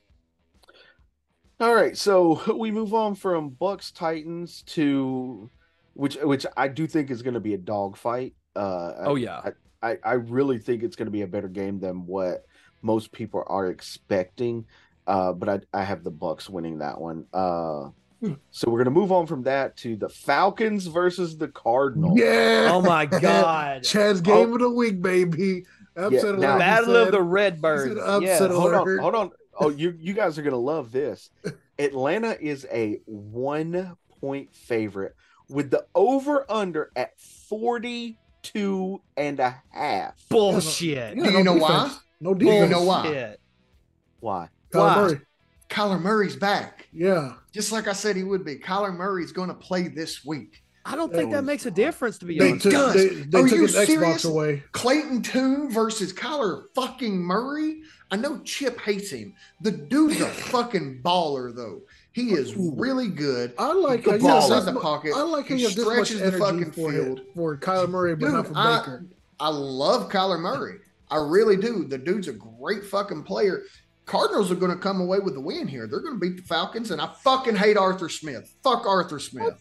all right. So we move on from Bucks Titans to which which I do think is going to be a dogfight. Uh, Oh, yeah. I, I, I really think it's going to be a better game than what most people are expecting. Uh, but I, I have the Bucks winning that one. Uh, Hmm. so we're going to move on from that to the Falcons versus the Cardinals. Yeah. Oh, my God. Chad's game of the week, baby. Upset now- alert, he Battle of said. the Redbirds. He said upset Yeah. alert. Hold on, hold on. Oh, you you guys are going to love this. Atlanta is a one point favorite with the over under at forty-two and a half. Bullshit. Yeah, Do you know why? defense. No Do you defense. know why? Bullshit. Why? Kyler Why? Murray. Kyler Murray's back. Yeah. Just like I said he would be. Kyler Murray's going to play this week. I don't think That that was- makes a difference, to be They honest. took, does. they, they Are took you his Xbox serious? away. Clayton Tune versus Kyler fucking Murray. I know Chip hates him. The dude's a fucking baller, though. He is really good. I like He how gets you have outside this the mu- pocket. I like how He you have this much stretches the energy fucking for, field. it, for Kyler Murray, but Dude, not for I- Baker. I love Kyler Murray. I really do. The dude's a great fucking player. Cardinals are going to come away with the win here. They're going to beat the Falcons, and I fucking hate Arthur Smith. Fuck Arthur Smith.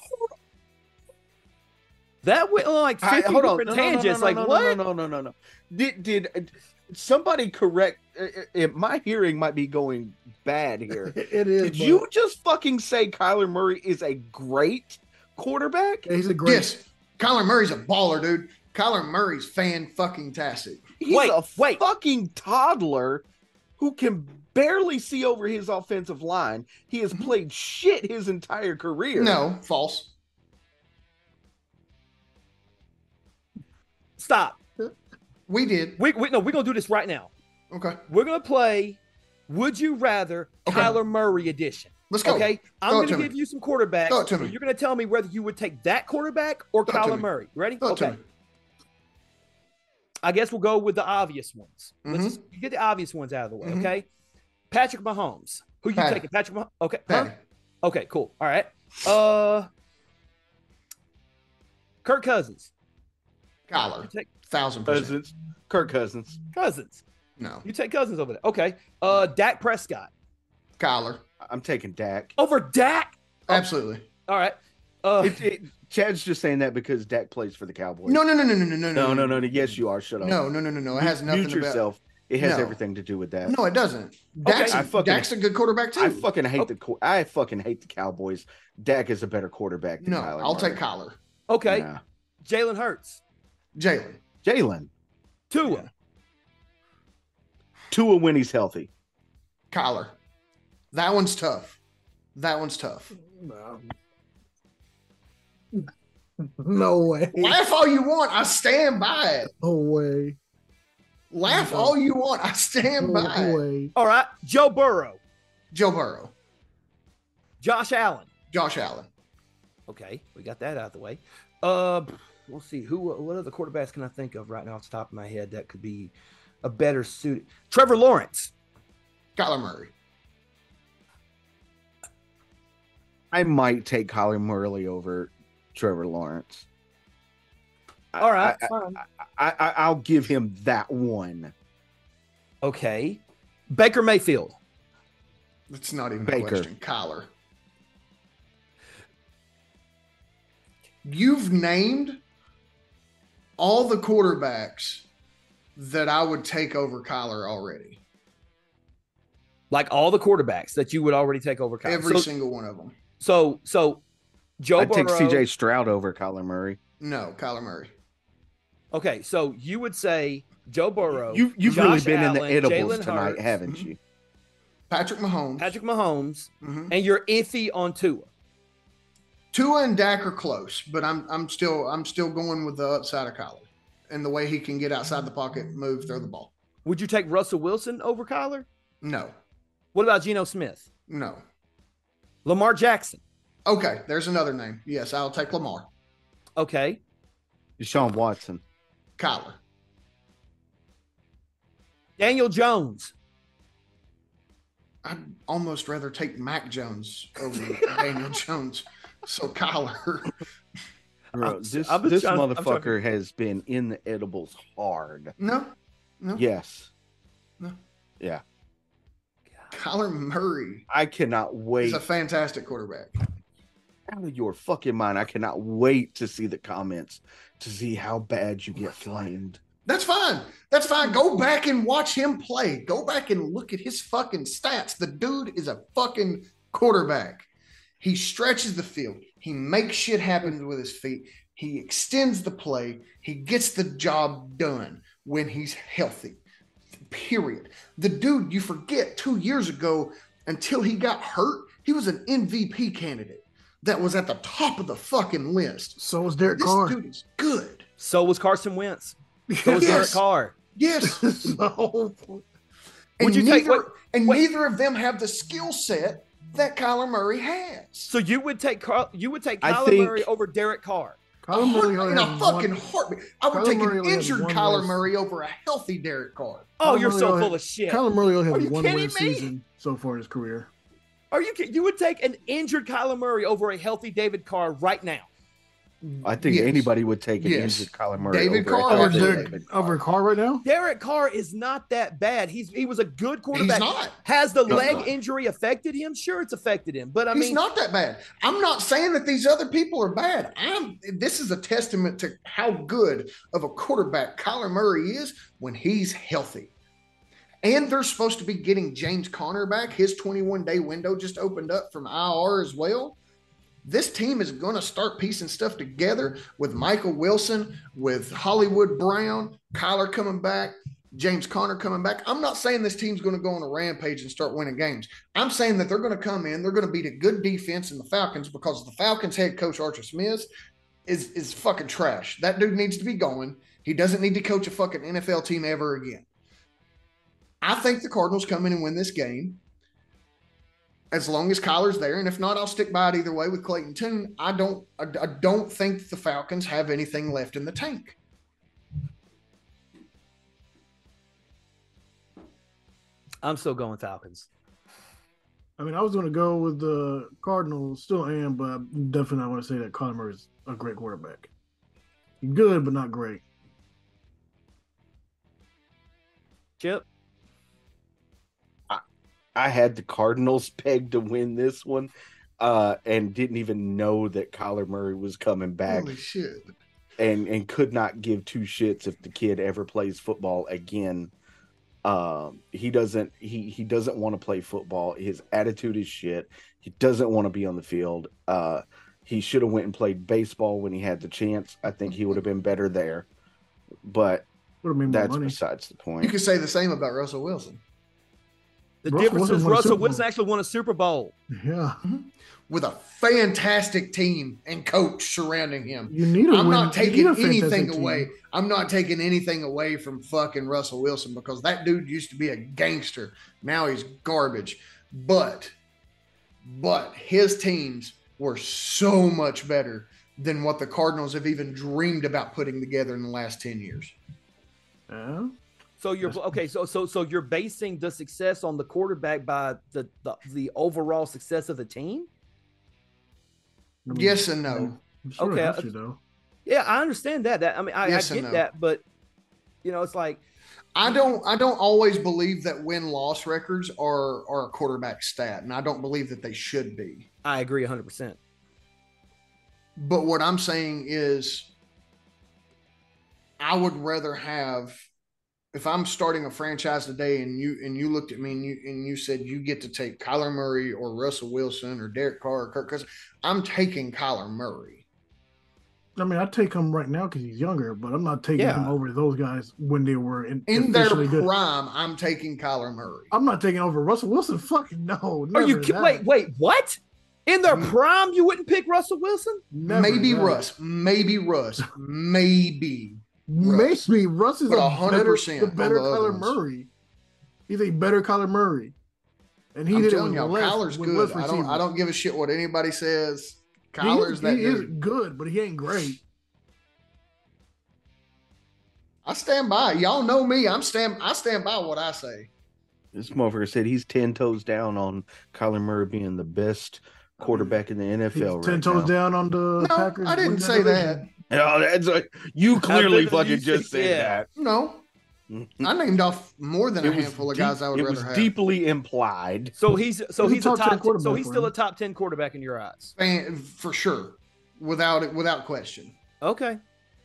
That went on like I- fifty hold on. different No, no, no, tangents. no, like, no, what? No, no, no, no, no. Did did uh, somebody correct? Uh, uh, my hearing might be going bad here. It is. Did but- you just fucking say Kyler Murray is a great quarterback? Yeah, he's a great. Yes, Kyler Murray's a baller, dude. Kyler Murray's fan fucking tastic. He's Wait, a wait. fucking toddler who can barely see over his offensive line. He has played shit his entire career. No, false. Stop. We did. We, we no, we're gonna do this right now. Okay, We're gonna play Would You Rather Okay. Kyler Murray edition. let's go. Okay, I'm Throw it gonna to give me. you some quarterbacks. Throw it to me. and You're gonna tell me whether you would take that quarterback or Throw it to Kyler me. Murray. Ready? Throw it to Okay. me. I guess we'll go with the obvious ones. Let's Mhm. just get the obvious ones out of the way. Mhm. Okay. Patrick Mahomes. Who you Patty. taking? Patrick Mahomes. Okay. huh? Patty. Okay. Cool. All right. Uh, Kirk Cousins. Kyler. You take Thousand percent. Cousins, Kirk Cousins. Cousins. No. You take Cousins over there. Okay. Uh, Dak Prescott Kyler. I'm taking Dak. over Dak. Absolutely. All right. Uh, It, it, Chad's just saying that because Dak plays for the Cowboys. No, no, no, no, no, no, no, no, no, no, no. Yes, you are. Shut up. No, no, no, no, no. It has Mute- nothing Mute about yourself. It has No. everything to do with that. No, it doesn't. Dak's, Okay. I a, fucking- Dak's a good quarterback too. I fucking hate Oh. the co- I fucking hate the Cowboys. Dak is a better quarterback than no, Kyler I'll Murray. take Kyler. Okay. Nah. Jalen Hurts. Jalen. Jalen. Tua. Tua when he's healthy. Kyler. That one's tough. That one's tough. No. No way. Laugh all you want. I stand by it. No way. Laugh No. all you want. I stand No by it. way. All right. Joe Burrow. Joe Burrow. Josh Allen. Josh Allen. Okay, we got that out of the way. Uh, we'll see who. What other quarterbacks can I think of right now off the top of my head that could be a better suit? Trevor Lawrence. Kyler Murray. I might take Kyler Murray over Trevor Lawrence. I- All right, I, fine. I, I, I'll give him that one. Okay, Baker Mayfield. It's not even Baker. a question. Kyler. You've named all the quarterbacks that I would take over Kyler already. Like all the quarterbacks that you would already take over. Kyler. Every so, single one of them. so, so Joe I'd Burrow. take C J Stroud over Kyler Murray. No, Kyler Murray. Okay, so you would say Joe Burrow. You've you've Josh really been Allen, in the edibles Jalen tonight, Hurts, haven't you? Patrick Mahomes. Patrick Mahomes, Mhm. and you're iffy on Tua. Tua and Dak are close, but I'm I'm still I'm still going with the upside of Kyler and the way he can get outside the pocket, move, throw the ball. Would you take Russell Wilson over Kyler? No, What about Geno Smith? no. Lamar Jackson. Okay, there's another name. Yes, I'll take Lamar. Okay. Deshaun Watson. Kyler. Daniel Jones. I'd almost rather take Mac Jones over Daniel Jones. So Kyler. Bro, I'm- this I'm this trying- I'm trying- motherfucker has been in the edibles hard. No, no. Yes. No. Yeah. Kyler Murray I cannot wait. is a fantastic quarterback. Out of your fucking mind. I cannot wait to see the comments to see how bad you get flamed. That's fine. That's fine. Go back and watch him play. Go back and look at his fucking stats. The dude is a fucking quarterback. He stretches the field. He makes shit happen with his feet. He extends the play. He gets the job done when he's healthy. Period. The dude, you forget, two years ago, until he got hurt, he was an M V P candidate that was at the top of the fucking list. So was Derek This Carr. dude is good. So was Carson Wentz. So was Derek Yes. Carr. Yes. so, And Would you neither, take- wait, and wait. neither of them have the skill set that Kyler Murray has. So you would take Carl, you would take I Kyler think- Murray over Derek Carr. Kyler Murray only in a has fucking one- heartbeat. I would Kyler take Murray an only has injured one Kyler less- Murray over a healthy Derek Carr. Oh, Kyler you're Murray so only full has- of shit. Kyler Murray only Are has you one kidding win me? season so far in his career. Are you kidding? You would take an injured Kyler Murray over a healthy David Carr right now. I think Yes. anybody would take an Yes. injured Kyler Murray David over a Carr Over healthy over Derek, David Carr. over Carr right now? Derek Carr is not that bad. He's he was a good He's quarterback. not. Has the He's leg not. injury affected him? Sure, it's affected him. But I He's mean, not that bad. I'm not saying that these other people are bad. I'm. This is a testament to how good of a quarterback Kyler Murray is when he's healthy. And they're supposed to be getting James Conner back. His twenty-one day window just opened up from I R as well. This team is going to start piecing stuff together with Michael Wilson, with Hollywood Brown, Kyler coming back, James Conner coming back. I'm not saying this team's going to go on a rampage and start winning games. I'm saying that they're going to come in, they're going to beat a good defense in the Falcons because the Falcons head coach Archer Smith is is fucking trash. That dude needs to be going. He doesn't need to coach a fucking N F L team ever again. I think the Cardinals come in and win this game. As long as Kyler's there, and if not, I'll stick by it either way with Clayton Tune. I don't, I, I don't think the Falcons have anything left in the tank. I'm still going Falcons. I mean, I was going to go with the Cardinals, still am, but I'm definitely not going to say that Kyler Murray is a great quarterback. Good, but not great. Chip. I had the Cardinals pegged to win this one. uh, and didn't even know that Kyler Murray was coming back. Holy shit. And, and could not give two shits if the kid ever plays football again. Um, he doesn't he he doesn't want to play football. His attitude is shit. He doesn't want to be on the field. Uh, he should have went and played baseball when he had the chance. I think he would have been better there. But that's besides the point. You could say the same about Russell Wilson. The Russell difference Wilson is won a Russell Super Bowl. Wilson actually won a Super Bowl. Yeah. With a fantastic team and coach surrounding him. You need a I'm win. not You need taking a fantastic anything team. away. I'm not taking anything away from fucking Russell Wilson because that dude used to be a gangster. Now he's garbage. But, but his teams were so much better than what the Cardinals have even dreamed about putting together in the last ten years. Yeah. So you're okay. So so so you're basing the success on the quarterback by the the, the overall success of the team. I mean, Yes and no. I'm sure Okay, it has to, though. Yeah, I understand that. That I mean, I, Yes I and get no. that, but you know, it's like I don't I don't always believe that win-loss records are are a quarterback stat, and I don't believe that they should be. I agree one hundred percent. But what I'm saying is I would rather have if I'm starting a franchise today and you and you looked at me and you and you said you get to take Kyler Murray or Russell Wilson or Derek Carr or Kirk Cousins, I'm taking Kyler Murray. I mean, I take him right now because he's younger, but I'm not taking Yeah. him over those guys when they were in, In their officially good. prime, I'm taking Kyler Murray. I'm not taking over Russell Wilson. Fucking no. Are you never ki- that. wait wait what? In their Mm. prime, you wouldn't pick Russell Wilson? Never maybe that. Russ, maybe Russ, maybe. Russ. Maybe Russ is But a one hundred better, percent the on better the other Kyler ones. Murray. He's a better Kyler Murray, and he I'm did it telling with y'all, less. Kyler's with good. less I don't. receivers. I don't give a shit what anybody says. He Kyler's is, that he is dude. good, but he ain't great. I stand by. Y'all know me. I'm stand. I stand by what I say. This motherfucker said he's ten toes down on Kyler Murray being the best quarterback in the N F He's L ten right toes now. down on the No, Packers. I didn't winning say division. Oh, that's a, you clearly You fucking said- just said yeah. No, that. I named off more than a It was handful of deep- guys I would it rather was have. deeply implied. So he's so He's a he's a top ten top so quarterback he's for still him. a top ten quarterback in your eyes. Fan- for sure, without it, without question. Okay.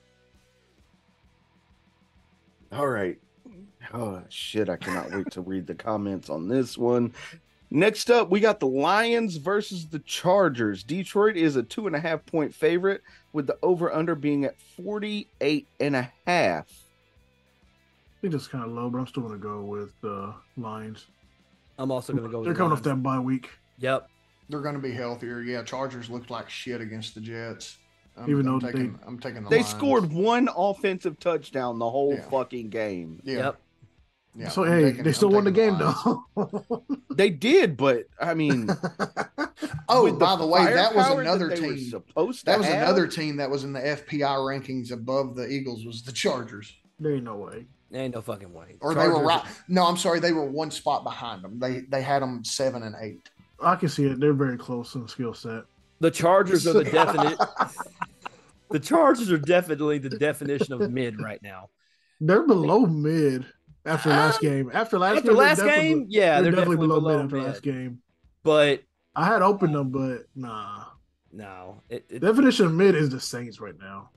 All right. Oh shit! I cannot wait to read the comments on this one. Next up, we got the Lions versus the Chargers. Detroit is a two and a half point favorite, with the over under being at forty-eight and a half. I think that's kind of low, but I'm still going to go with uh, Lions. I'm also going to go with They're the coming off Lions. that bye week, Yep. They're going to be healthier. Yeah, Chargers looked like shit against the Jets. I'm, Even I'm though taking, they- I'm taking the They Lions. scored one offensive touchdown the whole Yeah. fucking game. Yeah. Yep. yeah so I'm hey, taking- they I'm still won the taking game Lions. though. They did, but I mean, Oh, with by the way, that was firepower another they were team. supposed to That was have, another team that was in the F P I rankings above the Eagles. Was the Chargers, There ain't no way. Ain't no fucking way. or they were Chargers- right? No, I'm sorry, they were one spot behind them. They they had them seven and eight. I can see it. They're very close in skill set. The Chargers are the definite. The Chargers are definitely the definition of mid right now. They're below mid after last Uh, game. After last After year, they're last definitely- game, yeah, they're, they're, definitely, below, mid after mid. last game. But I had opened them, but nah. no, it, it, Definition of mid is the Saints right now.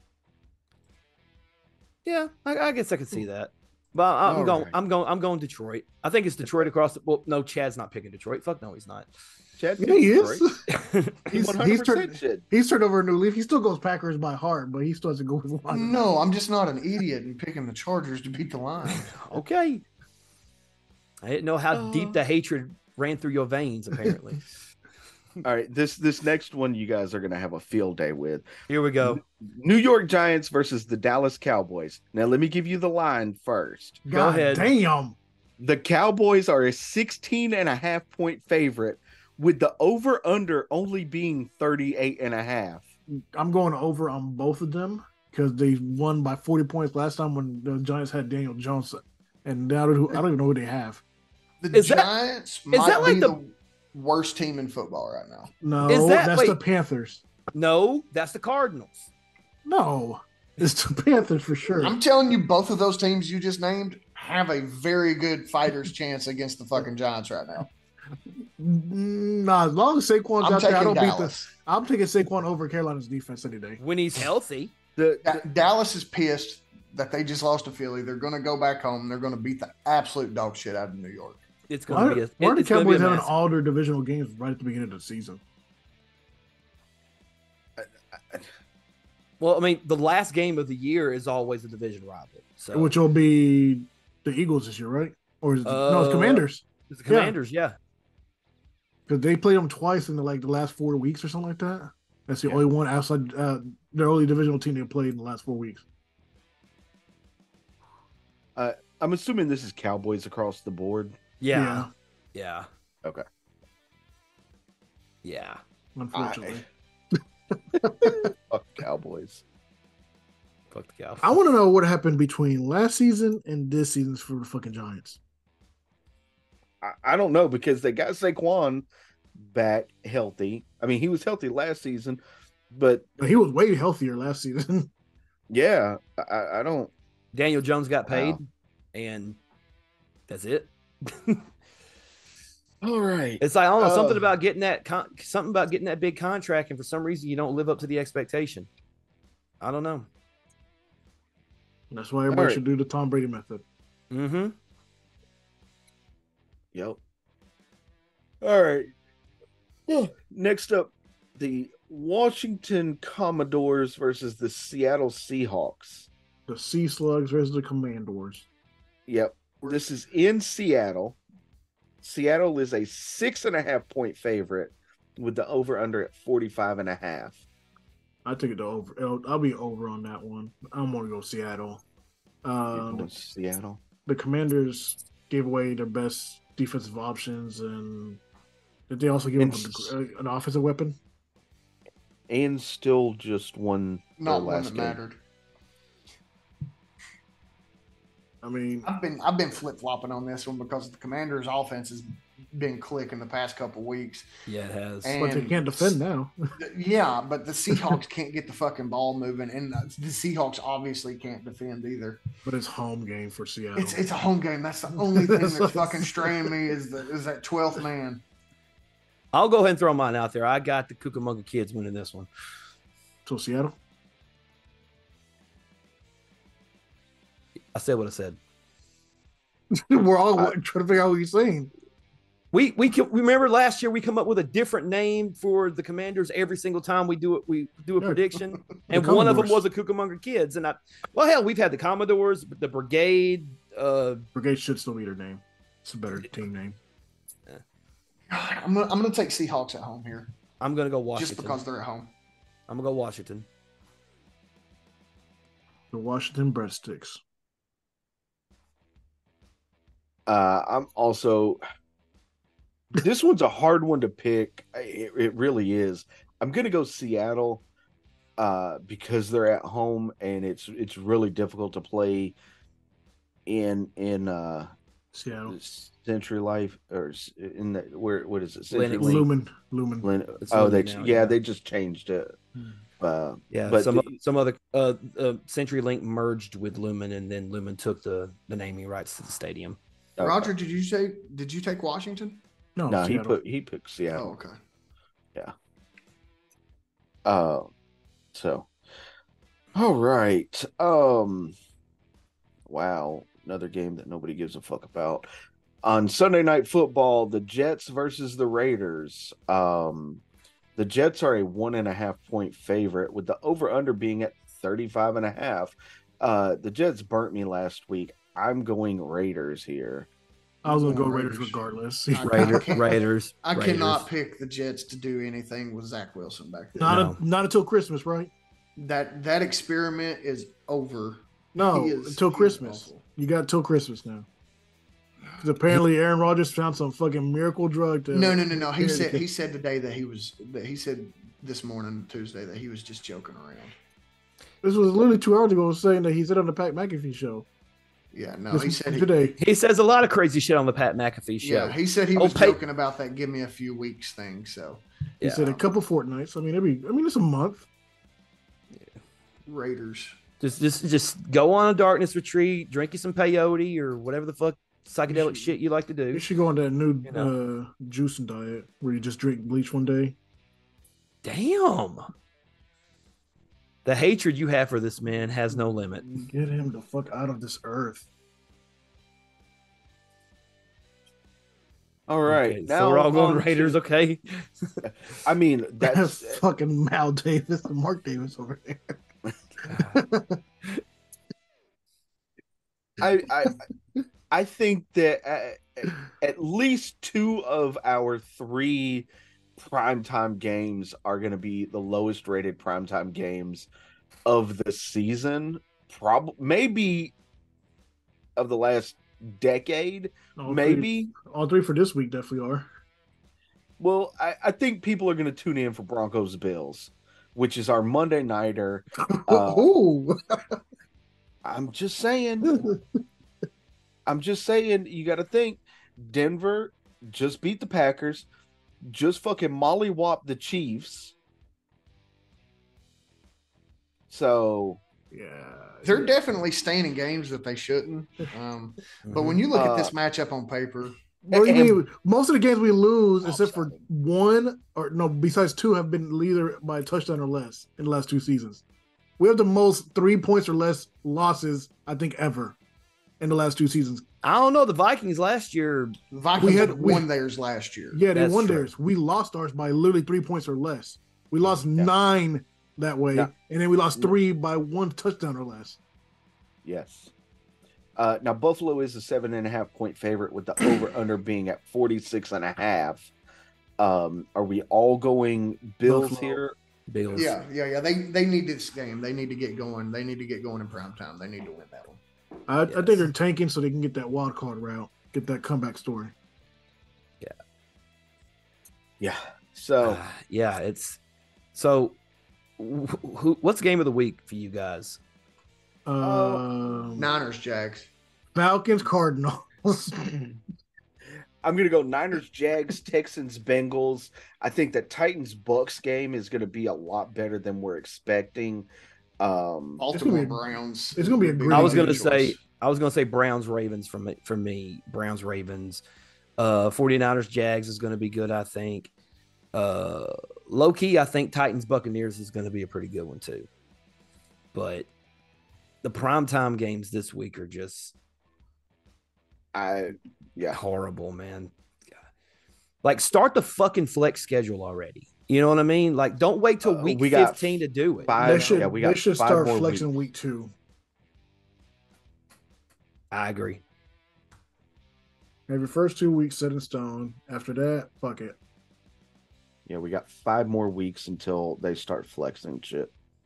yeah, I, I guess I could see that. But I'm All going. right. I'm going. I'm going Detroit. I think it's Detroit across the. Well, no, Chad's not picking Detroit. Fuck no, he's not. Chad Yeah, he is. He he's, one he's, hundred percent turned, should. he's turned over a new leaf. He still goes Packers by heart, but he still has to go with Lions. No, I'm just not an idiot and picking the Chargers to beat the Lions. Okay. I didn't know how Uh. deep the hatred ran through your veins. Apparently. All right, this this next one you guys are gonna have a field day with. Here we go. New York Giants versus the Dallas Cowboys. Now let me give you the line first. Go God ahead. damn. The Cowboys are a sixteen and a half point favorite, with the over under only being thirty-eight and a half. I'm going over on both of them because they won by forty points last time when the Giants had Daniel Jones. And now I don't I don't even know who they have. The Is that- Giants is might that like be the- the... worst team in football right now. No, Is that- that's wait. the Panthers. No, that's the Cardinals. No, it's the Panthers for sure. I'm telling you, both of those teams you just named have a very good fighter's chance against the fucking Giants right now. Nah, as long as Saquon's I'm out there, I taking don't beat the. Dallas. I'm taking Saquon over Carolina's defense any day. When he's healthy. The, Da- the Dallas is pissed that they just lost to Philly. They're going to go back home. They're going to beat the absolute dog shit out of New York. It's going to Why, be a. why are the it's gonna be Cowboys a having mess. all their divisional games right at the beginning of the season? Well, I mean, the last game of the year is always a division rival. So Which will be the Eagles this year, right? Or is it, no, it's Uh, Commanders it's the Commanders, yeah. because they played them twice in the like the last four weeks or something like that. That's the Yeah. only one outside uh, the only divisional team they played in the last four weeks. I'm assuming this is Cowboys across the board. Yeah. Yeah. Okay. Yeah. Unfortunately, Fuck Cowboys. Fuck the Cowboys. I want to know what happened between last season and this season for the fucking Giants. I, I don't know because they got Saquon back healthy. I mean, he was healthy last season, but But he was way healthier last season. yeah, I, I don't. Daniel Jones got paid, Wow. and that's it. All right. It's like I don't know something Uh, about getting that con- something about getting that big contract, and for some reason you don't live up to the expectation. I don't know. That's why everybody right. should do the Tom Brady method. Mm-hmm. Yep. All right. Well, next up, the Washington Commodores versus the Seattle Seahawks. The Sea Slugs versus the Commanders. Yep. This is in Seattle. Seattle is a six and a half point favorite with the over under at forty-five and a half. I take it to over. I'll, I'll be over on that one. I'm going to go Seattle. Uh, You're going the, Seattle. the Commanders gave away their best defensive options, and did they also give And them s- a, an offensive weapon? And still just won their Not one last that game. mattered. I mean, I've been I've been flip flopping on this one because the Commanders' offense has been clicking the past couple weeks. Yeah, it has. And- but they can't defend now. Yeah, but the Seahawks can't get the fucking ball moving, and the Seahawks obviously can't defend either. But it's home game for Seattle. It's it's a home game. That's the only thing that's fucking straying me is the is that twelfth man. I'll go ahead and throw mine out there. I got the Cucamonga Kids winning this one. so Seattle. I said what I said. We're all I- trying to figure out what you're saying. We we can, remember last year we come up with a different name for the Commanders every single time we do it. We do a Yeah. prediction, The and one of them Commodores. was the Cucamonga Kids. And I, well, hell, we've had the Commodores, the Brigade. Uh, Brigade should still be their name. It's a better team name. God, I'm gonna, I'm gonna take Seahawks at home here I'm gonna go Washington. just because they're at home. I'm gonna go Washington. The Washington Breadsticks. Uh, I'm also. This one's a hard one to pick. It, it really is. I'm gonna go Seattle, uh, because they're at home and it's it's really difficult to play in in uh Seattle. Century Life or s- in the where what is it? Century Linux. Link? Lumen. Lumen. Lin- It's oh, they Lumen now, yeah, yeah. they just changed it. Uh, Yeah, but some the- some other uh, uh, CenturyLink merged with Lumen, and then Lumen took the the naming rights to the stadium. okay. Roger, did you say did you take Washington? No, No, he Seattle. put he picked Seattle. Oh, okay. Uh, so, all right. Um, wow, another game that nobody gives a fuck about. On Sunday Night Football, the Jets versus the Raiders. Um, the Jets are a one and a half point favorite with the over under being at thirty-five and a half. Uh, the Jets burnt me last week. I'm going Raiders here. I was gonna go Raiders. Raiders regardless. I- Raider, can't- Raiders. I Raiders. cannot pick the Jets to do anything with Zach Wilson back there. not No. a, not until Christmas, right? That that experiment is over. No, He is- until he is Christmas. awful. You got till Christmas now. Because apparently Aaron Rodgers found some fucking miracle drug to. No, no, no, no. He Yeah, said because- he said today that he was that he said this morning Tuesday that he was just joking around. This was literally two hours ago saying that he said on the Pat McAfee show. Yeah, no, This he was said he, today. He says a lot of crazy shit on the Pat McAfee show. yeah, he said he Oh, was pay- joking about that give me a few weeks thing. So He Yeah. said a couple fortnights. I mean, every. I mean, it's a month. Raiders. Just, just, just go on a darkness retreat, drink you some peyote or whatever the fuck psychedelic You should- shit you like to do. You should go on that new You know. uh, juicing diet where you just drink bleach one day. Damn. The hatred you have for this man has no limit. Get him the fuck out of this earth. All right. Okay, now so we're all going on to- Raiders, okay? I mean, That's that's fucking Mal Davis and Mark Davis over there. I I I think that at, at least two of our three primetime games are going to be the lowest rated primetime games of the season. Probably, maybe of the last decade. All maybe. Three, all three for this week definitely are. Well, I, I think people are going to tune in for Broncos Bills, which is our Monday nighter. Uh, Ooh. I'm just saying. I'm just saying. You got to think. Denver just beat the Packers. Just fucking mollywop the Chiefs. So Yeah. They're yeah. definitely staying in games that they shouldn't. Um, but when you look Uh, at this matchup on paper, What do you and- mean? Most of the games we lose, Oh, except for sorry. one or no, besides two, have been either by a touchdown or less in the last two seasons. We have the most three points or less losses, I think, ever in the last two seasons. I don't know. The Vikings last year, the Vikings We had- had, we- won theirs last year. Yeah, they That's won true. theirs. We lost ours by literally three points or less. We lost Yeah. nine that way, Yeah. and then we lost Yeah. three by one touchdown or less. yes. Uh, now Buffalo is a seven and a half point favorite with the over under being at forty-six and a half. Um, are we all going Bills Buffalo. here? Bills. Yeah, yeah, yeah. They they need this game. They need to get going. They need to get going in prime time. They need to win that one. I, I Yes. think they're tanking so they can get that wild card route, get that comeback story. Yeah. So Uh, yeah, it's so. Who, who? What's game of the week for you guys? Um, Niners, Jags. Falcons, Cardinals. I'm gonna go Niners, Jags, Texans, Bengals. I think the Titans Bucks game is gonna be a lot better than we're expecting. Um, Baltimore be- Browns. it's gonna be a would great my I was game. gonna choice. say. I was gonna say Browns Ravens from me for me. Browns Ravens. Uh, 49ers Jags is gonna be good. I think. Uh, low key, I think Titans Buccaneers is gonna be a pretty good one too. But the primetime games this week are just I yeah. horrible, man. Like, start the fucking flex schedule already. You know what I mean? Like, don't wait till Uh, week we got fifteen to do it. five- They I- should, yeah, we they got should five start more flexing week two. I agree. Have your first two weeks set in stone. After that, fuck it. Yeah, we got five more weeks until they start flexing shit.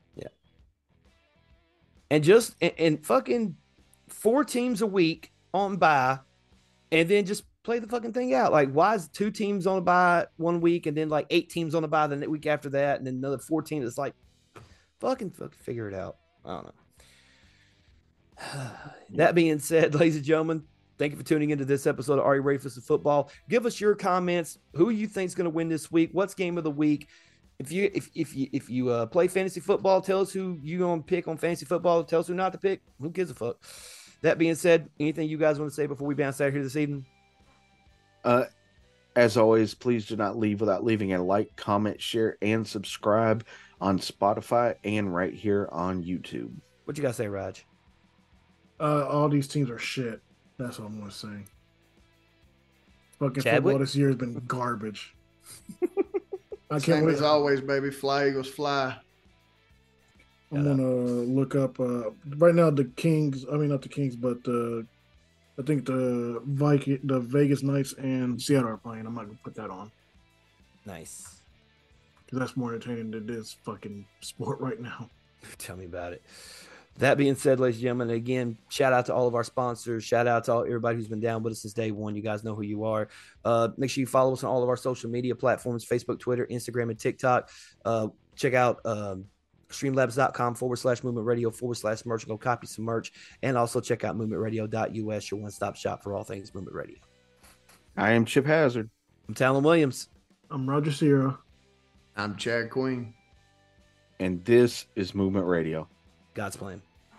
And just and, and fucking four teams a week on bye, and then just play the fucking thing out. Like, why is two teams on a bye one week and then like eight teams on a bye the week after that, and then another fourteen? It's like, fucking, fucking figure it out. I don't know. That being said, ladies and gentlemen, thank you for tuning into this episode of Are You Ready for Some Football? Give us your comments. Who you think is going to win this week? What's game of the week? If you if if you if you uh, play fantasy football, tell us who you gonna pick on fantasy football. Tell us who not to pick. Who gives a fuck? That being said, anything you guys want to say before we bounce out here this evening? Uh, as always, please do not leave without leaving a like, comment, share, and subscribe on Spotify and right here on YouTube. What you gotta say, Raj? Uh, all these teams are shit. That's what I'm gonna say. Fucking Chadwick? football this year has been garbage. I can't Same wait. as always, baby. Fly Eagles fly. I'm gonna look up uh, right now the Kings. I mean, not the Kings, but uh, I think the Viking, the Vegas Knights and Seattle are playing. I'm not gonna put that on Nice. because that's more entertaining than this fucking sport right now. Tell me about it. That being said, ladies and gentlemen, again, shout out to all of our sponsors. Shout out to all, everybody who's been down with us since day one. You guys know who you are. Uh, make sure you follow us on all of our social media platforms, Facebook, Twitter, Instagram, and TikTok. Uh, check out um, streamlabs.com forward slash movement radio forward slash merch. Go copy some merch. And also check out movement radio dot U S, your one-stop shop for all things movement radio. I am Chip Hazard. I'm Talon Williams. I'm Roger Sierra. I'm Chad Queen. And this is Movement Radio. God's plan.